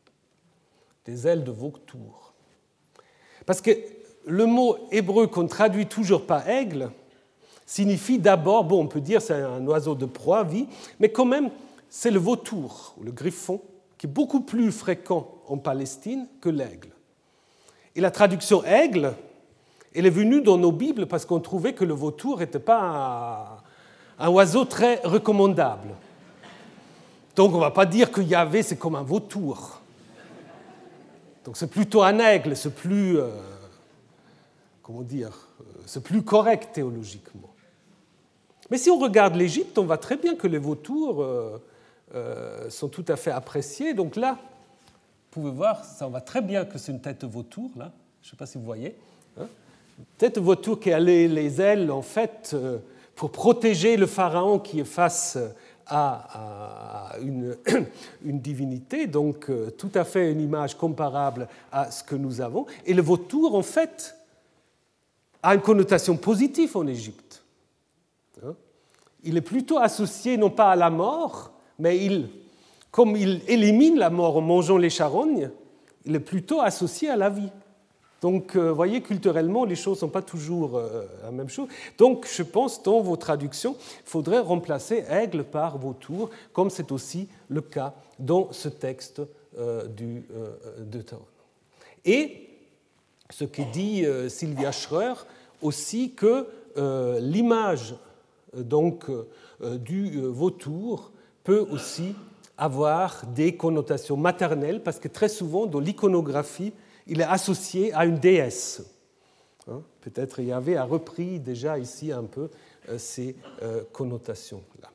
des ailes de vautour. Parce que le mot hébreu qu'on ne traduit toujours par aigle signifie d'abord, bon, on peut dire c'est un oiseau de proie, vie, mais quand même, c'est le vautour, ou le griffon, qui est beaucoup plus fréquent en Palestine que l'aigle. Et la traduction aigle, elle est venue dans nos Bibles parce qu'on trouvait que le vautour n'était pas un, un oiseau très recommandable. Donc on ne va pas dire que Yahvé, c'est comme un vautour. Donc c'est plutôt un aigle, c'est plus, euh, comment dire, c'est plus correct théologiquement. Mais si on regarde l'Égypte, on voit très bien que les vautours euh, euh, sont tout à fait appréciés. Donc là, vous pouvez voir, ça on voit très bien que c'est une tête de vautour, là. Je ne sais pas si vous voyez. Hein, une tête de vautour qui a les, les ailes, en fait, euh, pour protéger le pharaon qui est face à, à une, une divinité. Donc, euh, tout à fait une image comparable à ce que nous avons. Et le vautour, en fait, a une connotation positive en Égypte. Il est plutôt associé non pas à la mort, mais il, comme il élimine la mort en mangeant les charognes, il est plutôt associé à la vie. Donc, vous voyez, culturellement, les choses ne sont pas toujours la même chose. Donc, je pense, dans vos traductions, il faudrait remplacer aigle par vautour, comme c'est aussi le cas dans ce texte du Deutéronome. Et ce que dit Sylvia Schreur aussi, que l'image donc, du vautour peut aussi avoir des connotations maternelles, parce que très souvent, dans l'iconographie, il est associé à une déesse. Hein, peut-être Yahvé a repris déjà ici un peu ces connotations-là.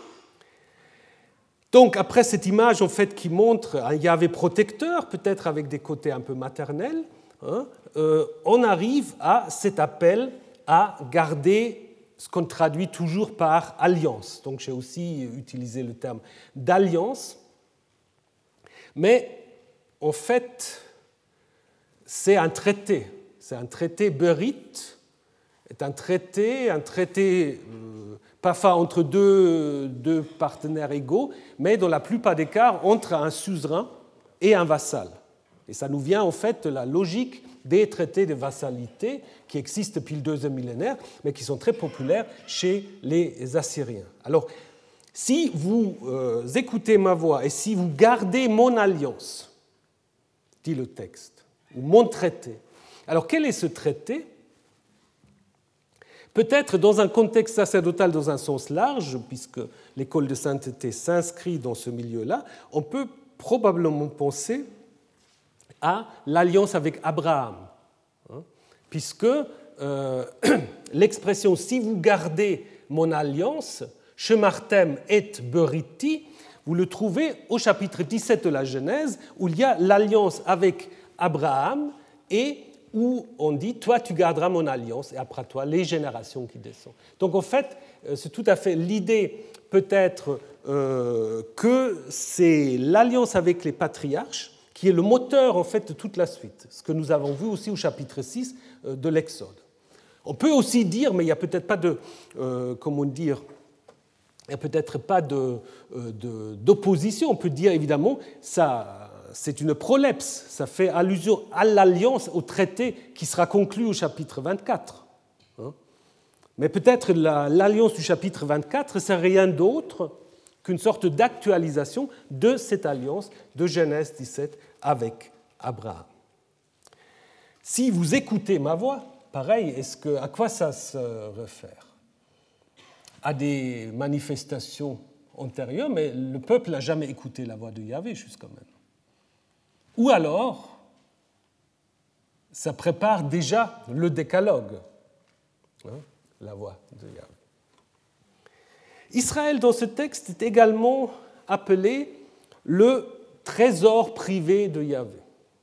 Donc, après cette image en fait, qui montre un Yahvé protecteur, peut-être avec des côtés un peu maternels, hein, euh, on arrive à cet appel à garder ce qu'on traduit toujours par alliance. Donc j'ai aussi utilisé le terme d'alliance. Mais en fait, c'est un traité. C'est un traité bérite, c'est un traité, un traité euh, parfois entre deux, deux partenaires égaux, mais dans la plupart des cas entre un suzerain et un vassal. Et ça nous vient en fait de la logique des traités de vassalité qui existent depuis le deuxième millénaire, mais qui sont très populaires chez les Assyriens. Alors, si vous euh, écoutez ma voix et si vous gardez mon alliance, dit le texte, ou mon traité, alors quel est ce traité ? Peut-être dans un contexte sacerdotal dans un sens large, puisque l'école de sainteté s'inscrit dans ce milieu-là, on peut probablement penser à l'alliance avec Abraham, hein, puisque euh, l'expression « si vous gardez mon alliance », « Shemartem et beriti », vous le trouvez au chapitre dix-sept de la Genèse, où il y a l'alliance avec Abraham et où on dit « toi tu garderas mon alliance » et après toi les générations qui descendent. Donc en fait, c'est tout à fait l'idée peut-être euh, que c'est l'alliance avec les patriarches qui est le moteur en fait de toute la suite, ce que nous avons vu aussi au chapitre six de l'Exode. On peut aussi dire, mais il n'y a peut-être pas de, euh, comment dire, il n'y a peut-être pas de, de, d'opposition. On peut dire évidemment, ça, c'est une prolepse, ça fait allusion à l'alliance, au traité qui sera conclu au chapitre vingt-quatre. Mais peut-être la, l'alliance du chapitre vingt-quatre, c'est rien d'autre qu'une sorte d'actualisation de cette alliance de Genèse dix-sept avec Abraham. Si vous écoutez ma voix, pareil, est-ce que, à quoi ça se réfère ? À des manifestations antérieures, mais le peuple n'a jamais écouté la voix de Yahvé jusqu'à maintenant. Ou alors, ça prépare déjà le décalogue, hein, la voix de Yahvé. Israël, dans ce texte, est également appelé le trésor privé de Yahvé.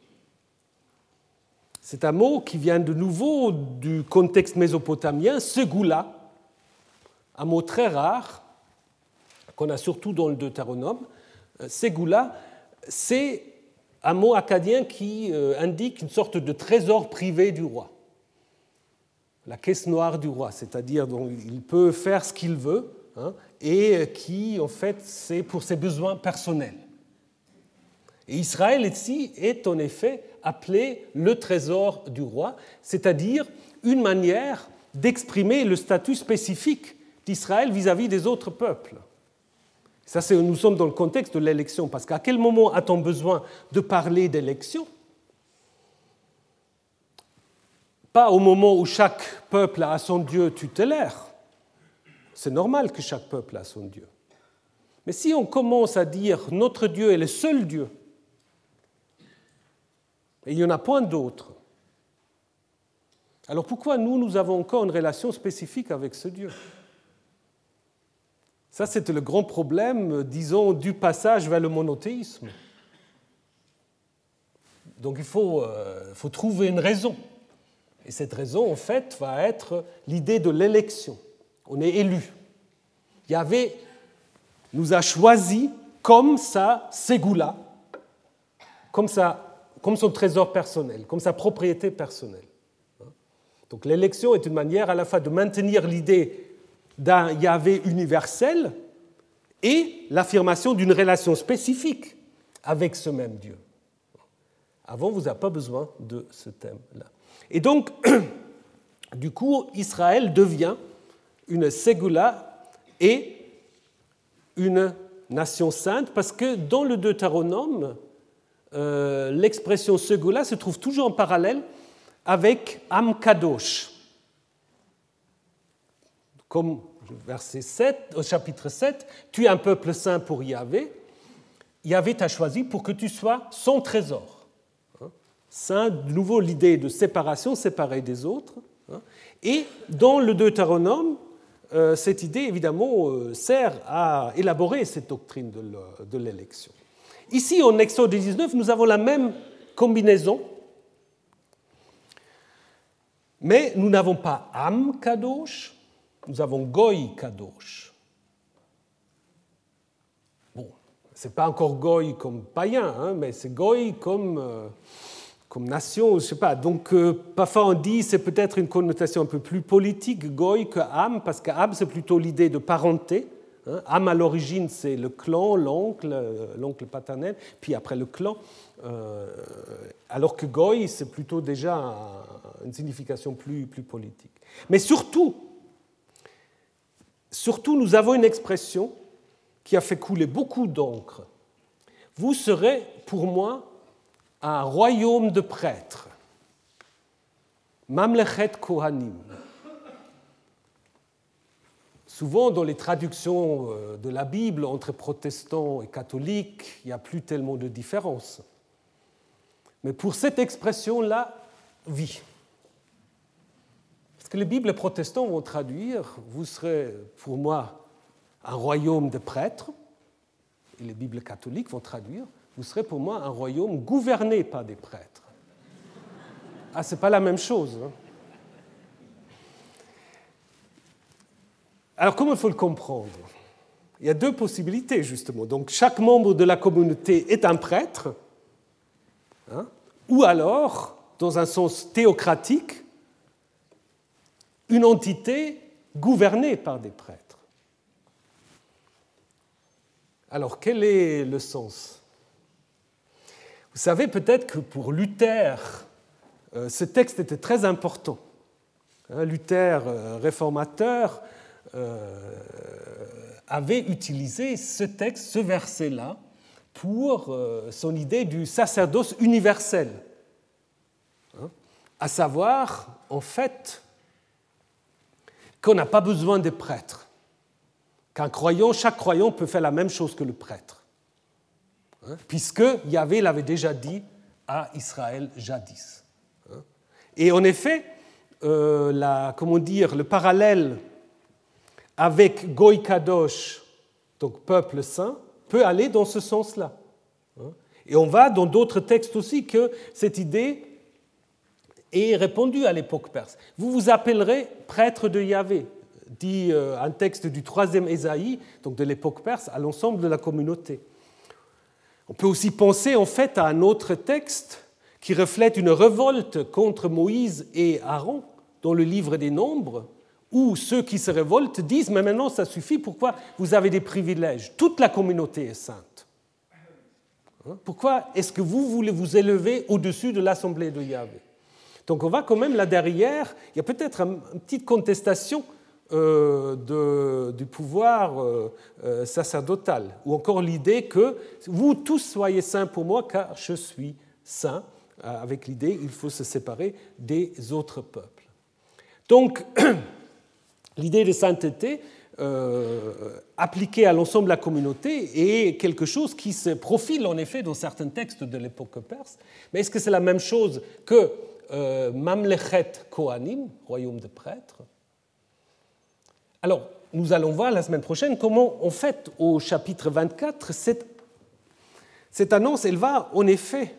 C'est un mot qui vient de nouveau du contexte mésopotamien, Ségoula, un mot très rare, qu'on a surtout dans le Deutéronome. Ségoula, c'est un mot akkadien qui indique une sorte de trésor privé du roi. La caisse noire du roi, c'est-à-dire dont il peut faire ce qu'il veut, hein, et qui, en fait, c'est pour ses besoins personnels. Et Israël ici est en effet appelé le trésor du roi, c'est-à-dire une manière d'exprimer le statut spécifique d'Israël vis-à-vis des autres peuples. Ça, c'est, nous sommes dans le contexte de l'élection, parce qu'à quel moment a-t-on besoin de parler d'élection ? Pas au moment où chaque peuple a son Dieu tutélaire. C'est normal que chaque peuple a son Dieu. Mais si on commence à dire « notre Dieu est le seul Dieu », et il n'y en a point d'autre, alors pourquoi nous, nous avons encore une relation spécifique avec ce Dieu ? Ça, c'était le grand problème, disons, du passage vers le monothéisme. Donc il faut, euh, faut trouver une raison. Et cette raison, en fait, va être l'idée de l'élection. On est élu. Yahvé nous a choisis comme sa ségoula, comme, sa, comme son trésor personnel, comme sa propriété personnelle. Donc l'élection est une manière à la fois de maintenir l'idée d'un Yahvé universel et l'affirmation d'une relation spécifique avec ce même Dieu. Avant, vous n'avez pas besoin de ce thème-là. Et donc, du coup, Israël devient une ségoula et une nation sainte, parce que dans le Deutéronome, euh, l'expression ségoula se trouve toujours en parallèle avec Am Kadosh. Comme verset sept, au chapitre sept, tu es un peuple saint pour Yahvé. Yahvé t'a choisi pour que tu sois son trésor. Saint, de nouveau l'idée de séparation, séparée des autres. Et dans le Deutéronome, cette idée, évidemment, sert à élaborer cette doctrine de l'élection. Ici, en Exode dix-neuf, nous avons la même combinaison, mais nous n'avons pas Am Kadosh, nous avons Goy Kadosh. Bon, ce n'est pas encore Goy comme païen, hein, mais c'est Goy comme... Euh, comme nation, je ne sais pas. Donc, euh, parfois on dit c'est peut-être une connotation un peu plus politique, Goy, que Am, parce que Am, c'est plutôt l'idée de parenté. Hein. Am, à l'origine, c'est le clan, l'oncle, euh, l'oncle paternel, puis après le clan. Euh, alors que Goy, c'est plutôt déjà un, une signification plus, plus politique. Mais surtout, surtout, nous avons une expression qui a fait couler beaucoup d'encre. Vous serez, pour moi, un royaume de prêtres, Mamlechet Kohanim. Souvent, dans les traductions de la Bible entre protestants et catholiques, il n'y a plus tellement de différence. Mais pour cette expression-là, oui. Parce que les Bibles protestants vont traduire « Vous serez pour moi un royaume de prêtres », et les Bibles catholiques vont traduire « Vous serez pour moi un royaume gouverné par des prêtres. » Ah, ce n'est pas la même chose. Hein. Alors, comment il faut le comprendre ? Il y a deux possibilités, justement. Donc, chaque membre de la communauté est un prêtre, hein, ou alors, dans un sens théocratique, une entité gouvernée par des prêtres. Alors, quel est le sens ? Vous savez peut-être que pour Luther, euh, ce texte était très important. Hein, Luther, euh, réformateur, euh, avait utilisé ce texte, ce verset-là, pour euh, son idée du sacerdoce universel. Hein, à savoir, en fait, qu'on n'a pas besoin des prêtres. Qu'un croyant, chaque croyant peut faire la même chose que le prêtre. Puisque Yahvé l'avait déjà dit à Israël jadis. Et en effet, euh, la, comment dire, le parallèle avec Goy Kadosh, donc peuple saint, peut aller dans ce sens-là. Et on voit dans d'autres textes aussi que cette idée est répandue à l'époque perse. Vous vous appellerez prêtre de Yahvé, dit un texte du troisième Ésaïe, donc de l'époque perse, à l'ensemble de la communauté. On peut aussi penser en fait à un autre texte qui reflète une révolte contre Moïse et Aaron dans le livre des Nombres, où ceux qui se révoltent disent « Mais maintenant, ça suffit, pourquoi vous avez des privilèges? Toute la communauté est sainte. Pourquoi est-ce que vous voulez vous élever au-dessus de l'assemblée de Yahvé ?» Donc on voit quand même là derrière, il y a peut-être une petite contestation euh, de, du pouvoir euh, euh, sacerdotal, ou encore l'idée que vous tous soyez saints pour moi, car je suis saint, avec l'idée qu'il faut se séparer des autres peuples. Donc, l'idée de sainteté euh, appliquée à l'ensemble de la communauté est quelque chose qui se profile en effet dans certains textes de l'époque perse. Mais est-ce que c'est la même chose que euh, Mamlechet Kohanim, royaume de prêtres? Alors, nous allons voir la semaine prochaine comment, en fait, au chapitre vingt-quatre, cette, cette annonce, elle va en effet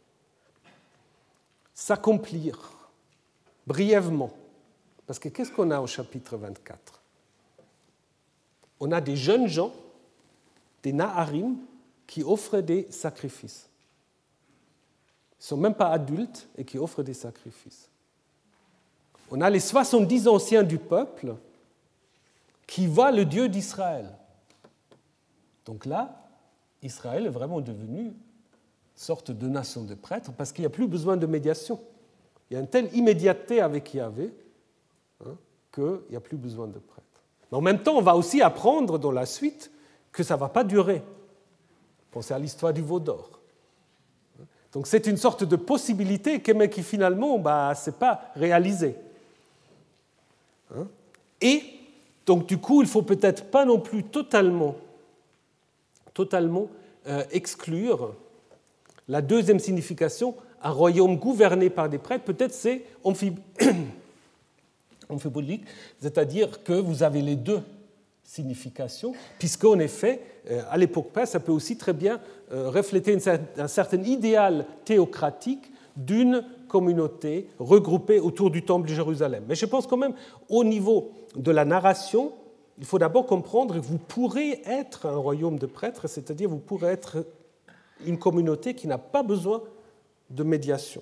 s'accomplir brièvement. Parce que qu'est-ce qu'on a au chapitre vingt-quatre? On a des jeunes gens, des Naharim, qui offrent des sacrifices. Ils ne sont même pas adultes et qui offrent des sacrifices. On a les soixante-dix anciens du peuple qui voient le Dieu d'Israël. Donc là, Israël est vraiment devenu une sorte de nation de prêtres parce qu'il n'y a plus besoin de médiation. Il y a une telle immédiateté avec Yahvé hein, qu'il n'y a plus besoin de prêtres. Mais en même temps, on va aussi apprendre dans la suite que ça ne va pas durer. Pensez à l'histoire du veau d'or. Donc c'est une sorte de possibilité mais qui finalement bah, ne s'est pas réalisée. Hein? Et donc du coup, il ne faut peut-être pas non plus totalement, totalement euh, exclure la deuxième signification, un royaume gouverné par des prêtres, peut-être c'est amphib... amphibolique, c'est-à-dire que vous avez les deux significations, puisqu'en effet, à l'époque perse, ça peut aussi très bien refléter un certain idéal théocratique d'une communauté regroupée autour du temple de Jérusalem. Mais je pense quand même, au niveau de la narration, il faut d'abord comprendre que vous pourrez être un royaume de prêtres, c'est-à-dire vous pourrez être une communauté qui n'a pas besoin de médiation.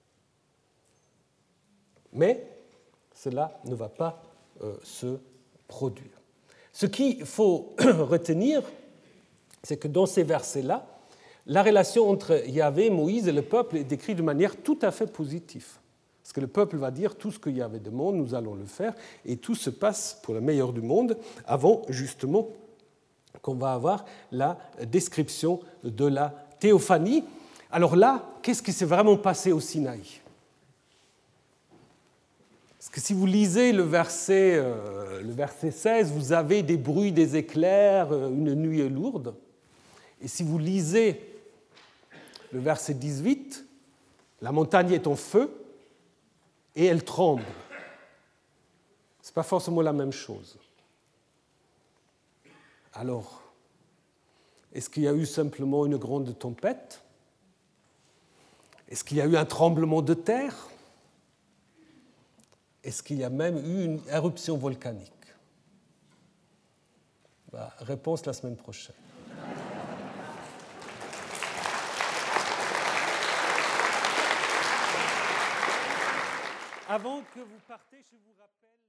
Mais cela ne va pas euh, se produire. Ce qu'il faut retenir, c'est que dans ces versets-là, la relation entre Yahvé, Moïse et le peuple est décrite de manière tout à fait positive. Parce que le peuple va dire tout ce que Yahvé demande, nous allons le faire, et tout se passe pour le meilleur du monde, avant justement qu'on va avoir la description de la théophanie. Alors là, qu'est-ce qui s'est vraiment passé au Sinaï? Parce que si vous lisez le verset, euh, le verset seize, vous avez des bruits, des éclairs, une nuée lourde. Et si vous lisez le verset dix-huit, la montagne est en feu et elle tremble. Ce n'est pas forcément la même chose. Alors, est-ce qu'il y a eu simplement une grande tempête? Est-ce qu'il y a eu un tremblement de terre? Est-ce qu'il y a même eu une éruption volcanique? Bah, réponse la semaine prochaine. Avant que vous partez, je vous rappelle...